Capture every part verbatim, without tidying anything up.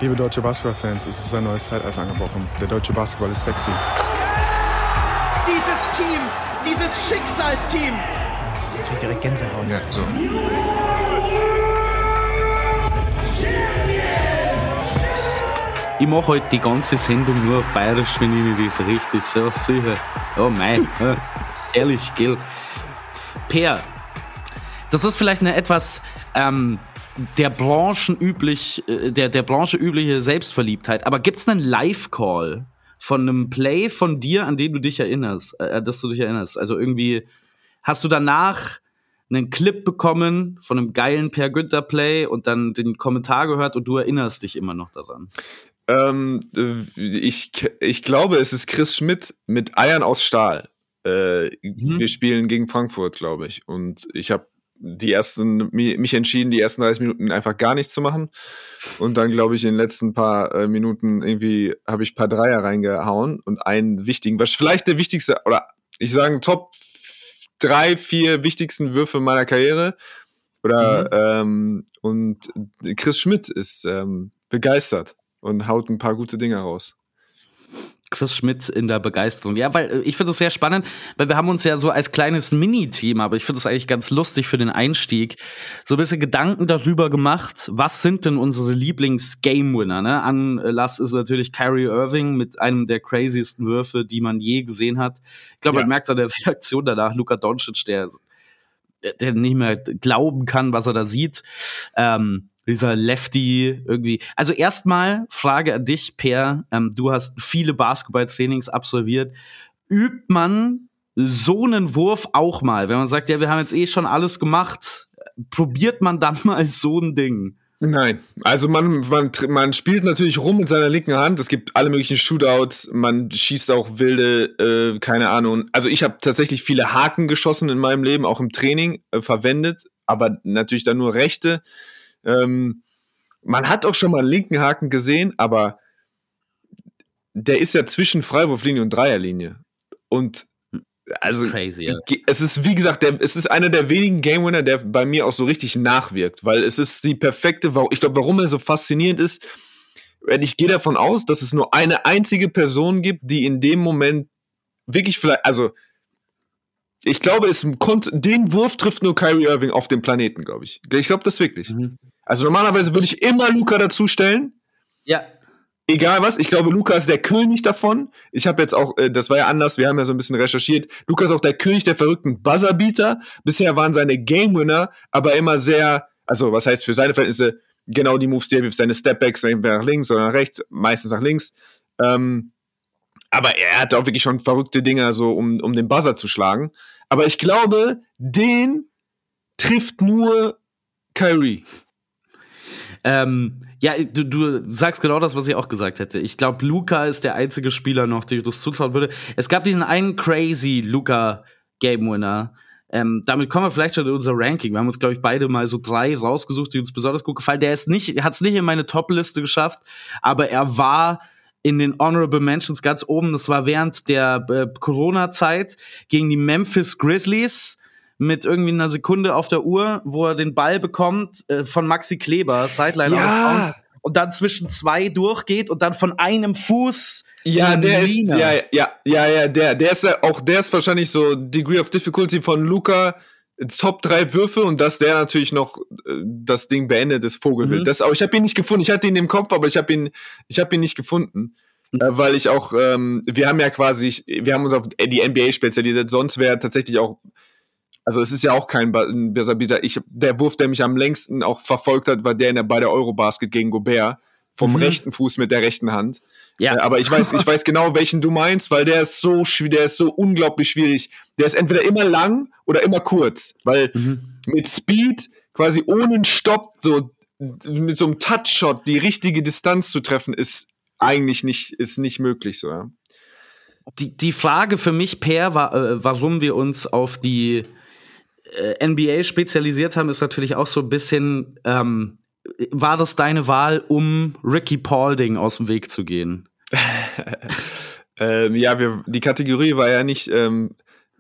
Liebe deutsche Basketballfans, es ist ein neues Zeitalter angebrochen. Der deutsche Basketball ist sexy. Dieses Team, dieses Schicksalsteam. Ich krieg direkt Gänsehaut. Ja, so. Ich mache heute die ganze Sendung nur auf Bayerisch, wenn ich mir das richtig so sicher. Oh mein, ja, ehrlich, gell. Per, das ist vielleicht eine etwas ähm, der branchenüblich, äh, der der Branche übliche Selbstverliebtheit. Aber gibt's einen Live-Call von einem Play von dir, an den du dich erinnerst, äh, dass du dich erinnerst? Also irgendwie hast du danach einen Clip bekommen von einem geilen Per Günther Play und dann den Kommentar gehört und du erinnerst dich immer noch daran? Ähm, ich, ich glaube, es ist Chris Schmidt mit Eiern aus Stahl. Äh, mhm. Wir spielen gegen Frankfurt, glaube ich. Und ich habe die ersten mich entschieden, die ersten dreißig Minuten einfach gar nichts zu machen. Und dann, glaube ich, in den letzten paar äh, Minuten irgendwie habe ich ein paar Dreier reingehauen und einen wichtigen, was vielleicht der wichtigste, oder ich sage Top drei, vier wichtigsten Würfe meiner Karriere. Oder mhm. ähm, und Chris Schmidt ist ähm, begeistert und haut ein paar gute Dinge raus. Chris Schmidt in der Begeisterung. Ja, weil ich finde das sehr spannend, weil wir haben uns ja so als kleines Mini-Thema, aber ich finde das eigentlich ganz lustig für den Einstieg, so ein bisschen Gedanken darüber gemacht, was sind denn unsere Lieblings-Game-Winner, ne? Anlass ist natürlich Kyrie Irving mit einem der craziesten Würfe, die man je gesehen hat. Ich glaube, ja. Man merkt es an der Reaktion danach, Luka Doncic, der, der nicht mehr glauben kann, was er da sieht. Ähm, Dieser Lefty irgendwie. Also erstmal Frage an dich, Per. Ähm, du hast viele Basketballtrainings absolviert. Übt man so einen Wurf auch mal? Wenn man sagt, ja, wir haben jetzt eh schon alles gemacht, probiert man dann mal so ein Ding? Nein, also man, man, man spielt natürlich rum mit seiner linken Hand. Es gibt alle möglichen Shootouts. Man schießt auch wilde, äh, keine Ahnung. Also ich habe tatsächlich viele Haken geschossen in meinem Leben, auch im Training äh, verwendet, aber natürlich dann nur rechte. Ähm, man hat auch schon mal einen linken Haken gesehen, aber der ist ja zwischen Freiwurflinie und Dreierlinie. Und also das ist crazy, ja. Es ist, wie gesagt, der, es ist einer der wenigen Game Winner, der bei mir auch so richtig nachwirkt, weil es ist die perfekte, ich glaube, warum er so faszinierend ist, ich gehe davon aus, dass es nur eine einzige Person gibt, die in dem Moment wirklich vielleicht, also ich glaube, es kommt, den Wurf trifft nur Kyrie Irving auf dem Planeten, glaube ich. Ich glaube das wirklich. Mhm. Also normalerweise würde ich immer Luka dazustellen. Ja. Egal was, ich glaube, Luka ist der König davon. Ich habe jetzt auch, das war ja anders, wir haben ja so ein bisschen recherchiert. Luka ist auch der König der verrückten Buzzerbeater. Bisher waren seine Game Winner aber immer sehr, also was heißt für seine Verhältnisse, genau die Moves, die er wirft, seine Stepbacks, entweder nach links oder nach rechts, meistens nach links. Ähm, aber er hat auch wirklich schon verrückte Dinger, so um, um den Buzzer zu schlagen. Aber ich glaube, den trifft nur Kyrie. Ähm, ja, du, du sagst genau das, was ich auch gesagt hätte. Ich glaube, Luka ist der einzige Spieler noch, dem ich das zutrauen würde. Es gab diesen einen crazy Luka Game Winner. Ähm, damit kommen wir vielleicht schon in unser Ranking. Wir haben uns, glaube ich, beide mal so drei rausgesucht, die uns besonders gut gefallen. Der ist nicht, hat es nicht in meine Top-Liste geschafft, aber er war in den Honorable Mentions ganz oben. Das war während der äh, Corona-Zeit gegen die Memphis Grizzlies mit irgendwie einer Sekunde auf der Uhr, wo er den Ball bekommt äh, von Maxi Kleber, Sideline ja. und dann zwischen zwei durchgeht und dann von einem Fuß. Ja, der ist, ja, ja, ja, ja, der, der ist ja auch, der ist wahrscheinlich so Degree of Difficulty von Luka. Top drei Würfe und dass der natürlich noch äh, das Ding beendet, das Vogelwild. Mhm. Das, aber ich habe ihn nicht gefunden. Ich hatte ihn im Kopf, aber ich habe ihn, ich habe ihn nicht gefunden, mhm. äh, weil ich auch, ähm, wir haben ja quasi, wir haben uns auf die N B A spezialisiert. Sonst wäre tatsächlich auch, also es ist ja auch kein Buzzer-Beater. Ich, der Wurf, der mich am längsten auch verfolgt hat, war der in der bei der Eurobasket gegen Gobert vom mhm. rechten Fuß mit der rechten Hand. Ja. Äh, aber ich weiß, ich weiß genau, welchen du meinst, weil der ist so schwierig, der ist so unglaublich schwierig. Der ist entweder immer lang oder immer kurz, weil mhm. mit Speed quasi ohne einen Stopp so mit so einem Touchshot die richtige Distanz zu treffen ist eigentlich nicht ist nicht möglich so. Ja. Die die Frage für mich, Per, war, äh, warum wir uns auf die äh, N B A spezialisiert haben, ist natürlich auch so ein bisschen ähm, war das deine Wahl, um Ricky Paulding aus dem Weg zu gehen? ähm, ja, wir, die Kategorie war ja nicht, ähm,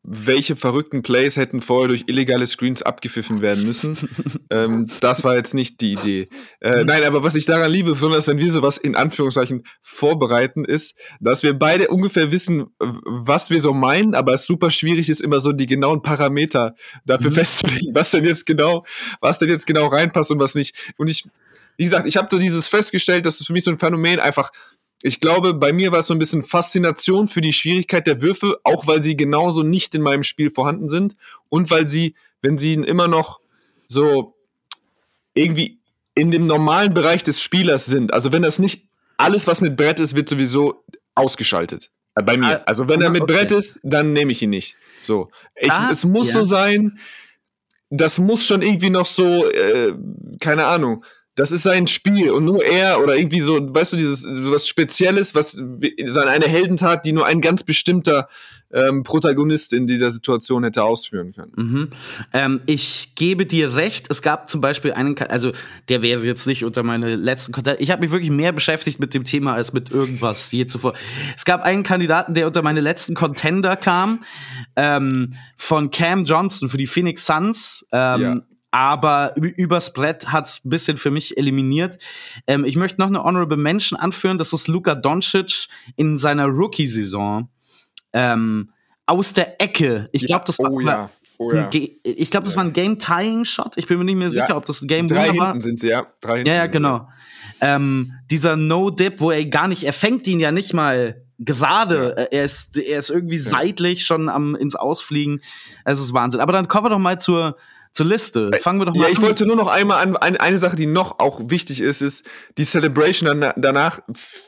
welche verrückten Plays hätten vorher durch illegale Screens abgepfiffen werden müssen. ähm, das war jetzt nicht die Idee. Äh, nein, aber was ich daran liebe, besonders wenn wir sowas in Anführungszeichen vorbereiten, ist, dass wir beide ungefähr wissen, was wir so meinen, aber es super schwierig ist, immer so die genauen Parameter dafür mhm. festzulegen, was denn jetzt genau, was denn jetzt genau reinpasst und was nicht. Und ich, wie gesagt, ich habe so dieses festgestellt, das ist für mich so ein Phänomen, einfach. Ich glaube, bei mir war es so ein bisschen Faszination für die Schwierigkeit der Würfe, auch weil sie genauso nicht in meinem Spiel vorhanden sind und weil sie, wenn sie immer noch so irgendwie in dem normalen Bereich des Spielers sind, also wenn das nicht alles, was mit Brett ist, wird sowieso ausgeschaltet. Äh, bei mir. Also wenn er mit okay. Brett ist, dann nehme ich ihn nicht. So. Ich, ah, es muss ja. so sein, das muss schon irgendwie noch so, äh, keine Ahnung, das ist sein Spiel und nur er oder irgendwie so, weißt du, dieses was Spezielles, was so eine Heldentat, die nur ein ganz bestimmter ähm, Protagonist in dieser Situation hätte ausführen können. Mhm. Ähm, ich gebe dir recht, es gab zum Beispiel einen, also der wäre jetzt nicht unter meine letzten Kontakte, ich habe mich wirklich mehr beschäftigt mit dem Thema als mit irgendwas je zuvor. Es gab einen Kandidaten, der unter meine letzten Contender kam, ähm, von Cam Johnson für die Phoenix Suns, ähm, ja. Aber übers Brett hat's ein bisschen für mich eliminiert. Ähm, ich möchte noch eine Honorable Mention anführen. Das ist Luka Doncic in seiner Rookie-Saison. Ähm, aus der Ecke. Ich glaube, das war oh, ja. Oh, ja. Ge- ich glaube, das ja. war ein Game-Tying-Shot. Ich bin mir nicht mehr sicher, ja. ob das ein Game-Winner war. Drei hinten sind sie, ja. Drei hinten ja, ja, genau. Ja. Ähm, dieser No-Dip, wo er gar nicht, er fängt ihn ja nicht mal gerade. Ja. Er ist, er ist irgendwie ja. seitlich schon am ins Ausfliegen. Es ist Wahnsinn. Aber dann kommen wir doch mal zur Zur Liste. Fangen wir doch mal ja, an. Ich wollte nur noch einmal an, eine, eine Sache, die noch auch wichtig ist, ist die Celebration dann, danach,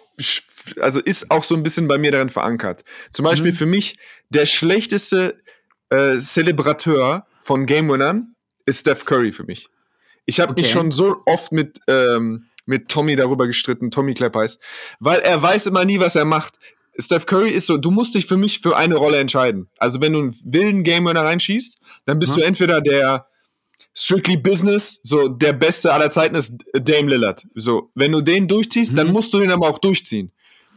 also ist auch so ein bisschen bei mir darin verankert. Zum Beispiel mhm. für mich der schlechteste äh, Celebrateur von Game-Winnern ist Steph Curry für mich. Ich habe okay. mich schon so oft mit, ähm, mit Tommy darüber gestritten, Tommy Kleppeis, weil er weiß immer nie, was er macht. Steph Curry ist so, du musst dich für mich für eine Rolle entscheiden. Also wenn du einen wilden Game-Winner reinschießt, dann bist mhm. du entweder der Strictly Business, so der Beste aller Zeiten ist Dame Lillard. So, wenn du den durchziehst, mhm. dann musst du den aber auch durchziehen.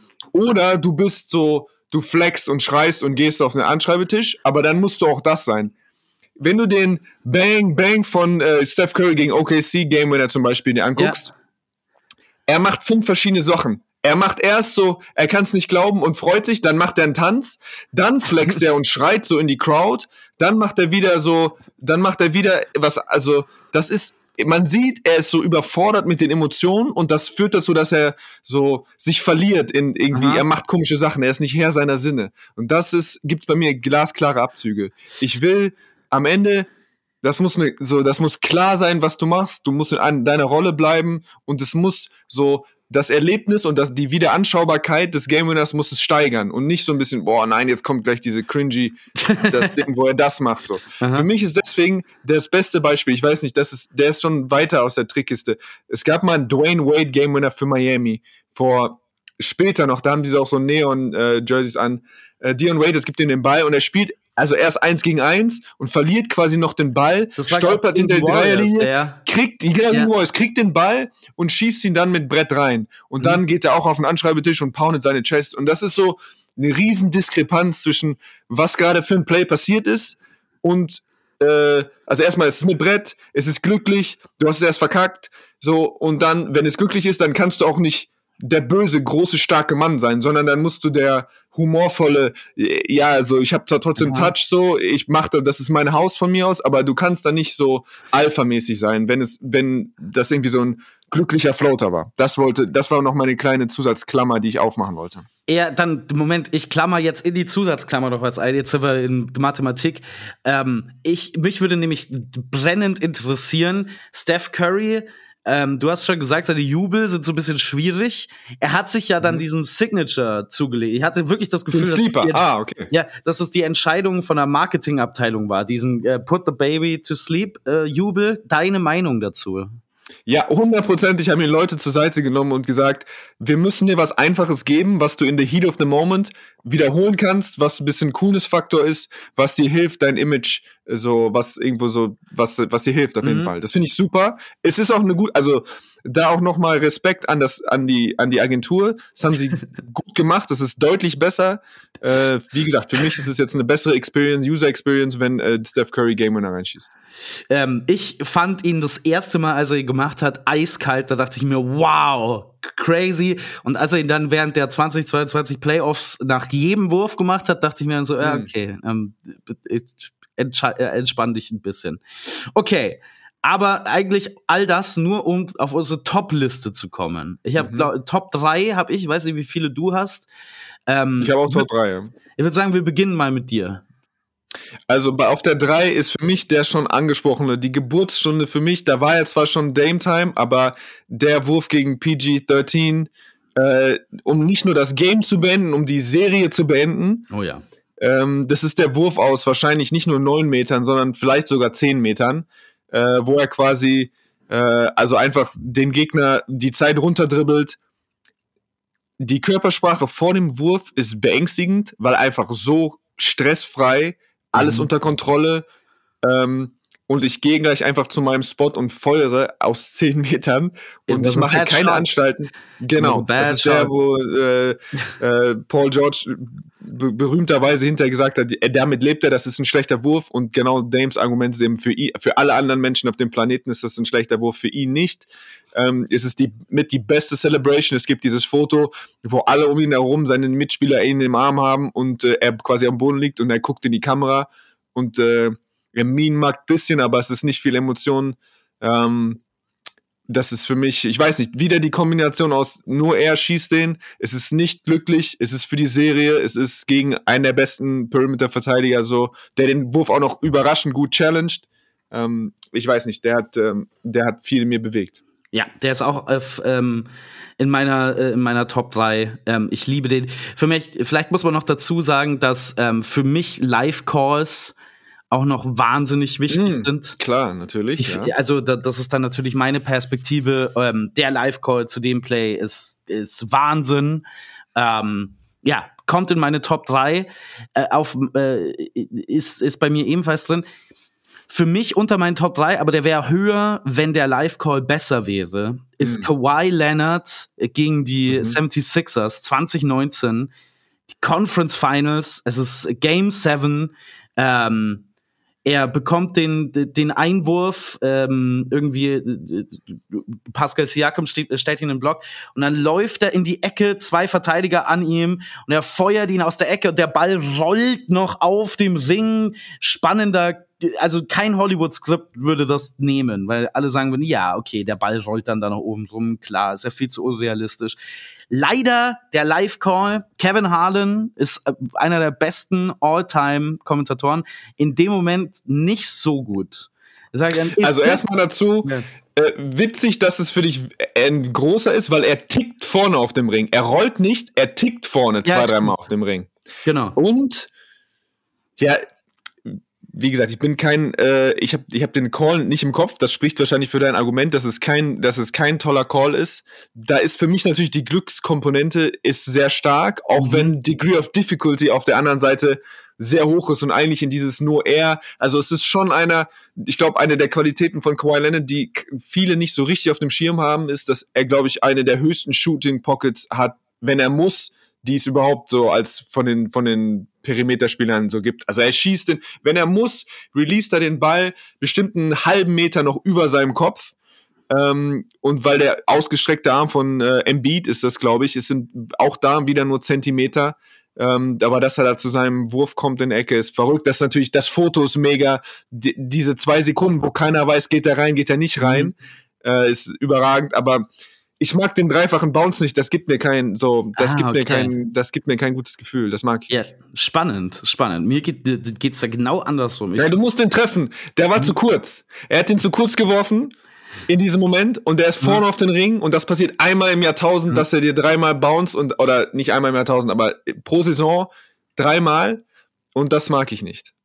Oder du bist so, du flexst und schreist und gehst auf einen Anschreibetisch, aber dann musst du auch das sein. Wenn du den Bang Bang von äh, Steph Curry gegen O K C Game Winner zum Beispiel dir anguckst, ja. er macht fünf verschiedene Sachen. Er macht erst so, er kann es nicht glauben und freut sich, dann macht er einen Tanz, dann flext er und schreit so in die Crowd, dann macht er wieder so, dann macht er wieder was, also das ist, man sieht, er ist so überfordert mit den Emotionen und das führt dazu, dass er so sich verliert in irgendwie, Aha. er macht komische Sachen, er ist nicht Herr seiner Sinne. Und das ist, gibt bei mir glasklare Abzüge. Ich will am Ende, das muss ne, so, das muss klar sein, was du machst, du musst in an, deiner Rolle bleiben und es muss so, das Erlebnis und das, die Wiederanschaubarkeit des Game Winners muss es steigern und nicht so ein bisschen, boah, nein, jetzt kommt gleich diese cringy, das Ding, wo er das macht. So. Für mich ist deswegen das beste Beispiel, ich weiß nicht, das ist, der ist schon weiter aus der Trickkiste. Es gab mal einen Dwayne Wade Game Winner für Miami, vor später noch, da haben diese auch so Neon-Jerseys äh, an. Äh, Dion Wade, es gibt ihm den Ball und er spielt also erst eins gegen eins und verliert quasi noch den Ball, stolpert in der Dreierlinie, ja. kriegt, ja, ja. kriegt den Ball und schießt ihn dann mit Brett rein. Und mhm. dann geht er auch auf den Anschreibetisch und poundet seine Chest. Und das ist so eine riesen Diskrepanz zwischen, was gerade für ein Play passiert ist und, äh, also erstmal ist es mit Brett, es ist glücklich, du hast es erst verkackt, so, und dann, wenn es glücklich ist, dann kannst du auch nicht der böse, große, starke Mann sein, sondern dann musst du der humorvolle, ja, also ich habe zwar trotzdem ja. Touch so, ich mache das, das ist mein Haus von mir aus, aber du kannst da nicht so alphamäßig sein, wenn es, wenn das irgendwie so ein glücklicher Floater war. Das wollte, das war noch meine kleine Zusatzklammer, die ich aufmachen wollte. Ja, dann, Moment, ich klammer jetzt in die Zusatzklammer noch was ein, jetzt sind wir in Mathematik. Ähm, ich, mich würde nämlich brennend interessieren, Steph Curry, Ähm, du hast schon gesagt, seine Jubel sind so ein bisschen schwierig. Er hat sich ja dann mhm. diesen Signature zugelegt. Ich hatte wirklich das Gefühl, dass es, die, ah, okay. ja, dass es die Entscheidung von der Marketingabteilung war, diesen äh, Put the Baby to Sleep äh, Jubel. Deine Meinung dazu? Ja, hundertprozentig haben mir Leute zur Seite genommen und gesagt, wir müssen dir was Einfaches geben, was du in the heat of the moment wiederholen kannst, was ein bisschen Coolness-Faktor ist, was dir hilft, dein Image, so, was irgendwo so, was, was dir hilft auf jeden mhm. Fall. Das finde ich super. Es ist auch eine gut, also da auch nochmal Respekt an das, an die, an die Agentur. Das haben sie gut gemacht. Das ist deutlich besser. Äh, wie gesagt, für mich ist es jetzt eine bessere Experience, User Experience, wenn äh, Steph Curry Game Winner reinschießt. Ähm, ich fand ihn das erste Mal, als er ihn gemacht hat, eiskalt. Da dachte ich mir, wow, crazy. Und als er ihn dann während der zwanzig zweiundzwanzig Playoffs nach jedem Wurf gemacht hat, dachte ich mir dann so, ja, okay, ähm, entsp- entspann dich ein bisschen. Okay. Aber eigentlich all das nur, um auf unsere Top-Liste zu kommen. Ich habe mhm. Top drei, habe ich, weiß nicht, wie viele du hast. Ähm, ich habe auch Top drei, ja. Ich würde sagen, wir beginnen mal mit dir. Also auf der drei ist für mich der schon angesprochene, die Geburtsstunde für mich, da war ja zwar schon Dame Time, aber der Wurf gegen P G dreizehn, äh, um nicht nur das Game zu beenden, um die Serie zu beenden. Oh ja. Ähm, das ist der Wurf aus wahrscheinlich nicht nur neun Metern, sondern vielleicht sogar zehn Metern. Äh, wo er quasi äh, also einfach den Gegner die Zeit runterdribbelt. Die Körpersprache vor dem Wurf ist beängstigend, weil einfach so stressfrei, alles mhm. unter Kontrolle. Ähm, und ich gehe gleich einfach zu meinem Spot und feuere aus zehn Metern und ich mache keine shot. Anstalten. Genau, das ist der, wo äh, äh, Paul George be- berühmterweise hinterher gesagt hat, damit lebt er, das ist ein schlechter Wurf, und genau Dames Argument ist eben, für, ihn, für alle anderen Menschen auf dem Planeten ist das ein schlechter Wurf, für ihn nicht. Ähm, es ist die, mit die beste Celebration. Es gibt dieses Foto, wo alle um ihn herum seine Mitspieler ihn im Arm haben und äh, er quasi am Boden liegt und er guckt in die Kamera und äh, er Mean mag ein bisschen, aber es ist nicht viel Emotion. Ähm, das ist für mich, ich weiß nicht, wieder die Kombination aus nur er schießt den, es ist nicht glücklich, es ist für die Serie, es ist gegen einen der besten Perimeter-Verteidiger, so, der den Wurf auch noch überraschend gut challenged. Ähm, ich weiß nicht, der hat, ähm, der hat viel in mir bewegt. Ja, der ist auch auf, ähm, in meiner äh, in meiner Top drei. Ähm, ich liebe den. Für mich, vielleicht muss man noch dazu sagen, dass ähm, für mich Live-Calls auch noch wahnsinnig wichtig mm, sind. Klar, natürlich. Ich, ja. Also da, das ist dann natürlich meine Perspektive. Ähm, der Live-Call zu dem Play ist ist Wahnsinn. Ähm, ja, kommt in meine Top drei. Äh, auf äh, ist ist bei mir ebenfalls drin. Für mich unter meinen Top drei, aber der wäre höher, wenn der Live-Call besser wäre, ist mhm. Kawhi Leonard gegen die mhm. seventy-sixers zwanzig neunzehn, die Conference Finals, es ist Game sieben, ähm, er bekommt den, den Einwurf, ähm, irgendwie Pascal Siakam steht, stellt ihn in den Block und dann läuft er in die Ecke, zwei Verteidiger an ihm und er feuert ihn aus der Ecke und der Ball rollt noch auf dem Ring. Spannender, also kein Hollywood-Skript würde das nehmen, weil alle sagen würden, ja, okay, der Ball rollt dann da nach oben rum, klar, ist ja viel zu unrealistisch. Leider der Live-Call, Kevin Harlan ist einer der besten All-Time-Kommentatoren, in dem Moment nicht so gut. Also erstmal dazu, ja. äh, witzig, dass es für dich ein großer ist, weil er tickt vorne auf dem Ring. Er rollt nicht, er tickt vorne zwei, ja, dreimal auf dem Ring. Genau. Und, ja, wie gesagt, ich bin kein, äh, ich habe ich hab den Call nicht im Kopf, das spricht wahrscheinlich für dein Argument, dass es kein, dass es kein toller Call ist. Da ist für mich natürlich die Glückskomponente ist sehr stark, auch mhm. wenn Degree of Difficulty auf der anderen Seite sehr hoch ist und eigentlich in dieses nur er, also es ist schon einer, ich glaube, eine der Qualitäten von Kawhi Leonard, die viele nicht so richtig auf dem Schirm haben, ist, dass er, glaube ich, eine der höchsten Shooting Pockets hat, wenn er muss, die es überhaupt so als von den, von den Perimeterspielern so gibt. Also er schießt den, wenn er muss, released er den Ball bestimmt einen halben Meter noch über seinem Kopf. Ähm, und weil der ausgestreckte Arm von äh, Embiid ist das, glaube ich, es sind auch da wieder nur Zentimeter. Ähm, aber dass er da zu seinem Wurf kommt in die Ecke, ist verrückt. Das ist natürlich, das Foto ist mega. Die, diese zwei Sekunden, wo keiner weiß, geht er rein, geht er nicht rein, äh, ist überragend. Aber ich mag den dreifachen Bounce nicht, das gibt mir kein so, das ah, gibt okay. mir kein, das gibt mir kein gutes Gefühl, das mag ich. Ja, spannend, spannend. Mir geht geht's da genau andersrum. Ich ja, du musst den treffen. Der war mhm. zu kurz. Er hat den zu kurz geworfen in diesem Moment und der ist vorne mhm. auf den Ring und das passiert einmal im Jahrtausend, mhm. dass er dir dreimal bounce und oder nicht einmal im Jahrtausend, aber pro Saison dreimal und das mag ich nicht.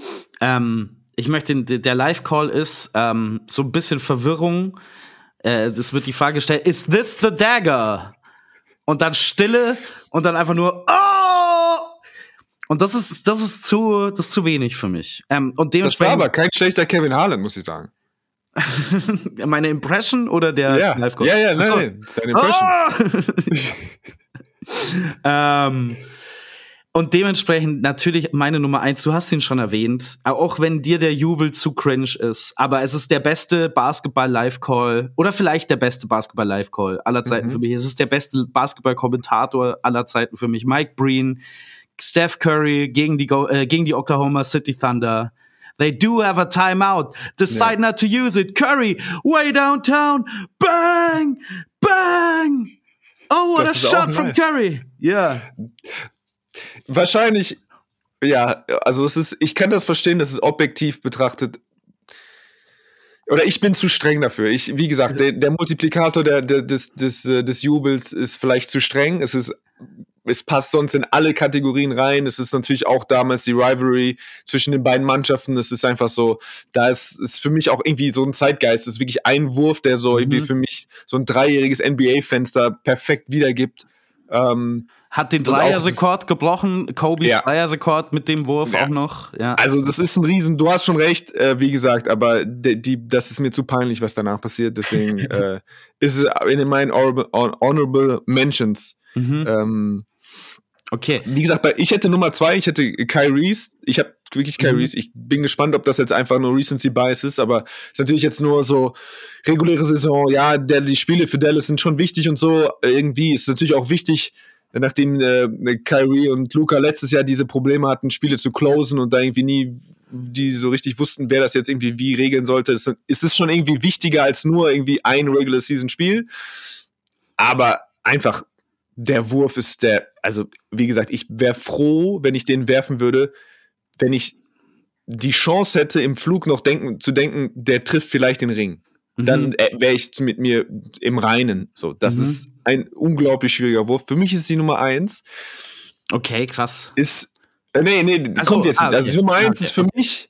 Ähm, ich möchte, der Live-Call ist ähm, so ein bisschen Verwirrung. Es wird die Frage gestellt, is this the dagger? Und dann Stille und dann einfach nur, oh! Und das ist, das ist zu, das ist zu wenig für mich. Ähm, und das war aber kein schlechter Kevin Harlan, muss ich sagen. Meine Impression oder der ja. Live-Call? Ja, ja, nein, so. nein, deine Impression. Oh! ähm, und dementsprechend natürlich meine Nummer eins, du hast ihn schon erwähnt, auch wenn dir der Jubel zu cringe ist, aber es ist der beste Basketball-Live-Call oder vielleicht der beste Basketball-Live-Call aller Zeiten mhm. für mich. Es ist der beste Basketball-Kommentator aller Zeiten für mich. Mike Breen, Steph Curry gegen die, äh, gegen die Oklahoma City Thunder. They do have a timeout. Decide yeah. not to use it. Curry, way downtown. Bang! Bang! Oh, what das a shot from nice. Curry. Ja. Yeah. Wahrscheinlich, ja, also es ist, ich kann das verstehen, dass es objektiv betrachtet. Oder ich bin zu streng dafür. Ich, wie gesagt, der, der Multiplikator der, der, des, des, des Jubels ist vielleicht zu streng. Es ist Es passt sonst in alle Kategorien rein. Es ist natürlich auch damals die Rivalry zwischen den beiden Mannschaften. Es ist einfach so, da ist, ist für mich auch irgendwie so ein Zeitgeist. Es ist wirklich ein Wurf, der so mhm. irgendwie für mich so ein dreijähriges N B A-Fenster perfekt wiedergibt. Ähm, Hat den Dreierrekord gebrochen, Kobes ja. Dreierrekord mit dem Wurf ja. auch noch. Ja. Also das ist ein Riesen, du hast schon recht, äh, wie gesagt, aber die, die, das ist mir zu peinlich, was danach passiert. Deswegen äh, ist es in meinen Honorable, Honorable Mentions. Mhm. Ähm, Okay. Wie gesagt, ich hätte Nummer zwei, ich hätte Kyries. Ich habe wirklich Kyries. Mhm. Ich bin gespannt, ob das jetzt einfach nur Recency Bias ist, aber es ist natürlich jetzt nur so reguläre Saison. Ja, der, die Spiele für Dallas sind schon wichtig und so. Irgendwie ist es natürlich auch wichtig, nachdem äh, Kyrie und Luka letztes Jahr diese Probleme hatten, Spiele zu closen und da irgendwie nie die so richtig wussten, wer das jetzt irgendwie wie regeln sollte. Ist, ist es schon irgendwie wichtiger als nur irgendwie ein Regular Season Spiel. Aber einfach der Wurf ist der, also wie gesagt, ich wäre froh, wenn ich den werfen würde, wenn ich die Chance hätte, im Flug noch denken, zu denken, der trifft vielleicht den Ring. Mhm. Dann äh, wäre ich mit mir im Reinen. So, das mhm. ist ein unglaublich schwieriger Wurf. Für mich ist die Nummer eins. Okay, krass. Ist, äh, nee, nee, Ach kommt so, jetzt. Ah, okay. Also die Nummer eins okay. ist für mich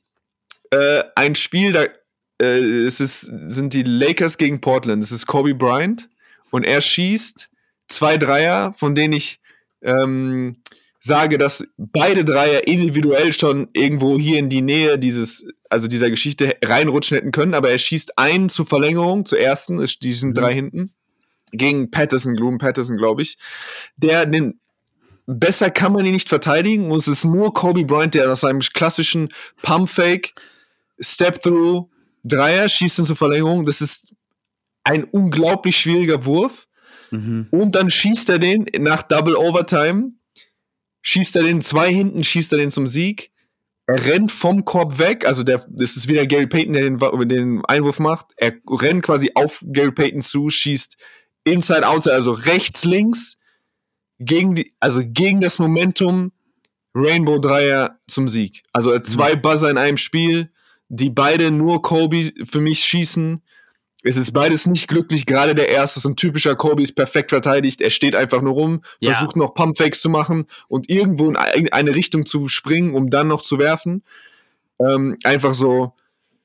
äh, ein Spiel, da äh, es ist, sind die Lakers gegen Portland. Es ist Kobe Bryant und er schießt zwei Dreier, von denen ich ähm, sage, dass beide Dreier individuell schon irgendwo hier in die Nähe dieses, also dieser Geschichte reinrutschen hätten können, aber er schießt einen zur Verlängerung, zur ersten, ist diesen mhm. drei hinten, gegen Patterson, Gloom Patterson, glaube ich. Der, den, besser kann man ihn nicht verteidigen und es ist nur Kobe Bryant, der aus seinem klassischen Pump-Fake, Step-Through, Dreier schießt ihn zur Verlängerung. Das ist ein unglaublich schwieriger Wurf. Mhm. Und dann schießt er den nach Double Overtime, schießt er den zwei hinten, schießt er den zum Sieg. Er rennt vom Korb weg, also der, das ist wieder Gary Payton, der den, den Einwurf macht. Er rennt quasi auf Gary Payton zu, schießt Inside, Outside, also rechts, links, gegen die, also gegen das Momentum, Rainbow Dreier zum Sieg. Also zwei Buzzer in einem Spiel, die beide nur Kobe für mich schießen. Es ist beides nicht glücklich, gerade der erste ist ein typischer Kobe, ist perfekt verteidigt, er steht einfach nur rum, ja. versucht noch Pumpfakes zu machen und irgendwo in eine Richtung zu springen, um dann noch zu werfen. Ähm, einfach so,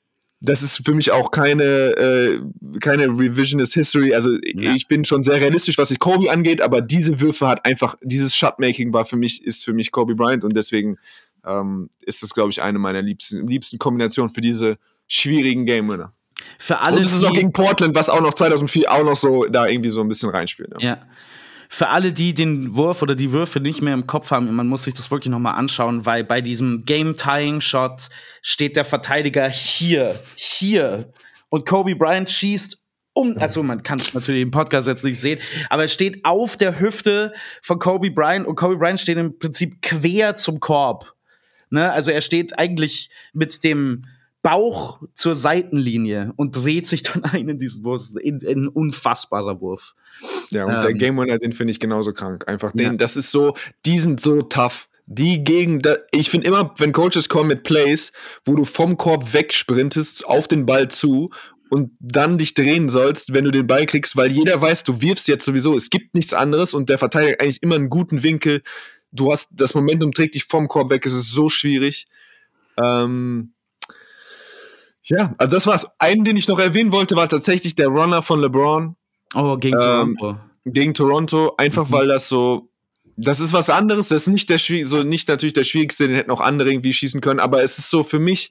das ist für mich auch keine, äh, keine Revisionist History, also ja. ich bin schon sehr realistisch, was sich Kobe angeht, aber diese Würfe hat einfach, dieses Shotmaking war für mich, ist für mich Kobe Bryant und deswegen ähm, ist das, glaube ich, eine meiner liebsten, liebsten Kombinationen für diese schwierigen Game-Winner. Für alle, und es ist noch gegen Portland, was auch noch zweitausendvier auch noch so da irgendwie so ein bisschen reinspielt. Ja. ja. Für alle, die den Wurf oder die Würfe nicht mehr im Kopf haben, man muss sich das wirklich nochmal anschauen, weil bei diesem Game-Tying-Shot steht der Verteidiger hier, hier. Und Kobe Bryant schießt um, also man kann es natürlich im Podcast jetzt nicht sehen, aber es steht auf der Hüfte von Kobe Bryant und Kobe Bryant steht im Prinzip quer zum Korb. Ne? Also er steht eigentlich mit dem Bauch zur Seitenlinie und dreht sich dann ein in diesen Wurf. Ein, ein unfassbarer Wurf. Ja, und ähm, der Game Winner, den finde ich genauso krank. Einfach den, ja. das ist so, die sind so tough. Die gegen, da, ich finde immer, wenn Coaches kommen mit Plays, wo du vom Korb wegsprintest, auf den Ball zu und dann dich drehen sollst, wenn du den Ball kriegst, weil jeder weiß, du wirfst jetzt sowieso, es gibt nichts anderes und der Verteidiger hat eigentlich immer einen guten Winkel. Du hast, das Momentum trägt dich vom Korb weg, es ist so schwierig. Ähm, Ja, also das war's. Einen, den ich noch erwähnen wollte, war tatsächlich der Runner von LeBron. Oh, gegen ähm, Toronto. Gegen Toronto, einfach mhm. weil das so, Das ist was anderes, das ist nicht der so nicht natürlich der schwierigste, den hätten auch andere irgendwie schießen können, aber es ist so für mich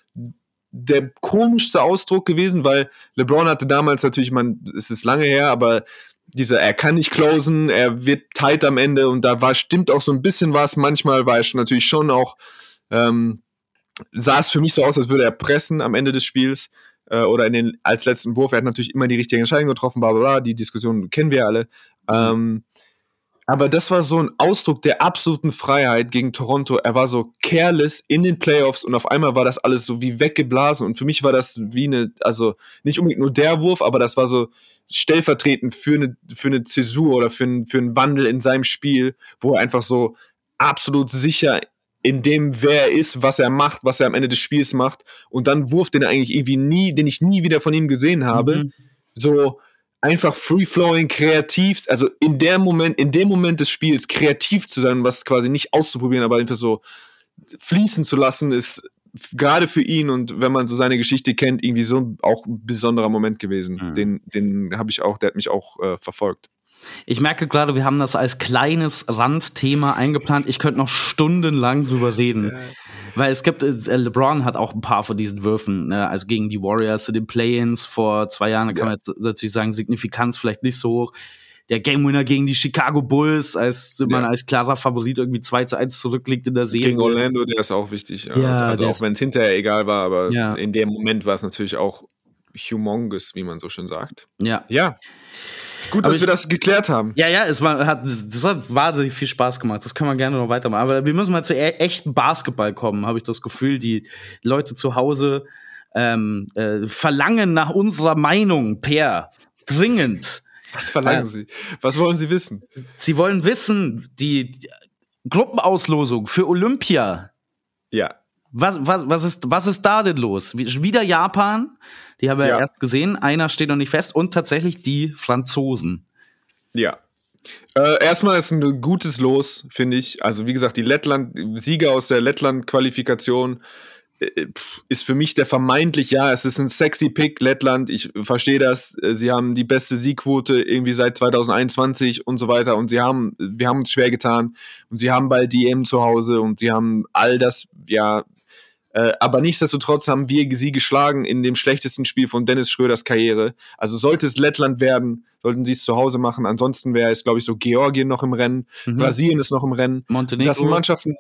der komischste Ausdruck gewesen, weil LeBron hatte damals natürlich, man, es ist lange her, aber dieser, er kann nicht closen, er wird tight am Ende und da war, stimmt auch so ein bisschen was, manchmal war er schon natürlich schon auch, ähm, sah es für mich so aus, als würde er pressen am Ende des Spiels äh, oder in den, als letzten Wurf, er hat natürlich immer die richtige Entscheidung getroffen, bla bla bla, die Diskussion kennen wir alle, ähm, aber das war so ein Ausdruck der absoluten Freiheit gegen Toronto. Er war so careless in den Playoffs und auf einmal war das alles so wie weggeblasen. Und für mich war das wie eine, also nicht unbedingt nur der Wurf, aber das war so stellvertretend für eine, für eine Zäsur oder für, ein, für einen Wandel in seinem Spiel, wo er einfach so absolut sicher in dem, wer er ist, was er macht, was er am Ende des Spiels macht. Und dann Wurf, den er eigentlich irgendwie nie, den ich nie wieder von ihm gesehen habe. Mhm. So einfach free-flowing, kreativ, also in der Moment, in dem Moment des Spiels kreativ zu sein, was quasi nicht auszuprobieren, aber einfach so fließen zu lassen, ist gerade für ihn und wenn man so seine Geschichte kennt, irgendwie so auch ein besonderer Moment gewesen. Mhm. Den, den habe ich auch, der hat mich auch äh, verfolgt. Ich merke gerade, wir haben das als kleines Randthema eingeplant. Ich könnte noch stundenlang drüber reden. Ja. Weil es gibt, äh, LeBron hat auch ein paar von diesen Würfen, ne? Also gegen die Warriors in den Play-Ins vor zwei Jahren, da kann ja. man jetzt natürlich sagen, Signifikanz vielleicht nicht so hoch. Der Game-Winner gegen die Chicago Bulls, als ja. man als klarer Favorit irgendwie zwei zu eins zurückliegt in der Serie. Gegen Orlando, der ist auch wichtig. Ja. Ja, also auch wenn es hinterher egal war, aber ja. in dem Moment war es natürlich auch humongous, wie man so schön sagt. Ja. Ja. Gut, dass ich, wir das geklärt haben. Ja, ja, es war, hat, das hat wahnsinnig viel Spaß gemacht. Das können wir gerne noch weitermachen. Aber wir müssen mal zu e- echten Basketball kommen, habe ich das Gefühl. Die Leute zu Hause ähm, äh, verlangen nach unserer Meinung, Per, dringend. Was verlangen äh, Sie? Was wollen Sie wissen? Sie wollen wissen, die, die Gruppenauslosung für Olympia. Ja. Was, was, was, ist, was ist da denn los? Wieder Japan, die haben wir ja erst gesehen, einer steht noch nicht fest und tatsächlich die Franzosen. Ja. Äh, erstmal ist ein gutes Los, finde ich. Also wie gesagt, die Lettland, Sieger aus der Lettland-Qualifikation äh, ist für mich der vermeintlich, ja, es ist ein sexy Pick, Lettland, ich verstehe das, sie haben die beste Siegquote irgendwie seit zwanzig einundzwanzig und so weiter und sie haben, wir haben uns schwer getan und sie haben bald die E M zu Hause und sie haben all das, ja, Äh, aber nichtsdestotrotz haben wir sie geschlagen in dem schlechtesten Spiel von Dennis Schröders Karriere. Also sollte es Lettland werden, sollten sie es zu Hause machen. Ansonsten wäre es, glaube ich, so Georgien noch im Rennen, mhm. Brasilien ist noch im Rennen. Montenegro. Das sind Mannschaften,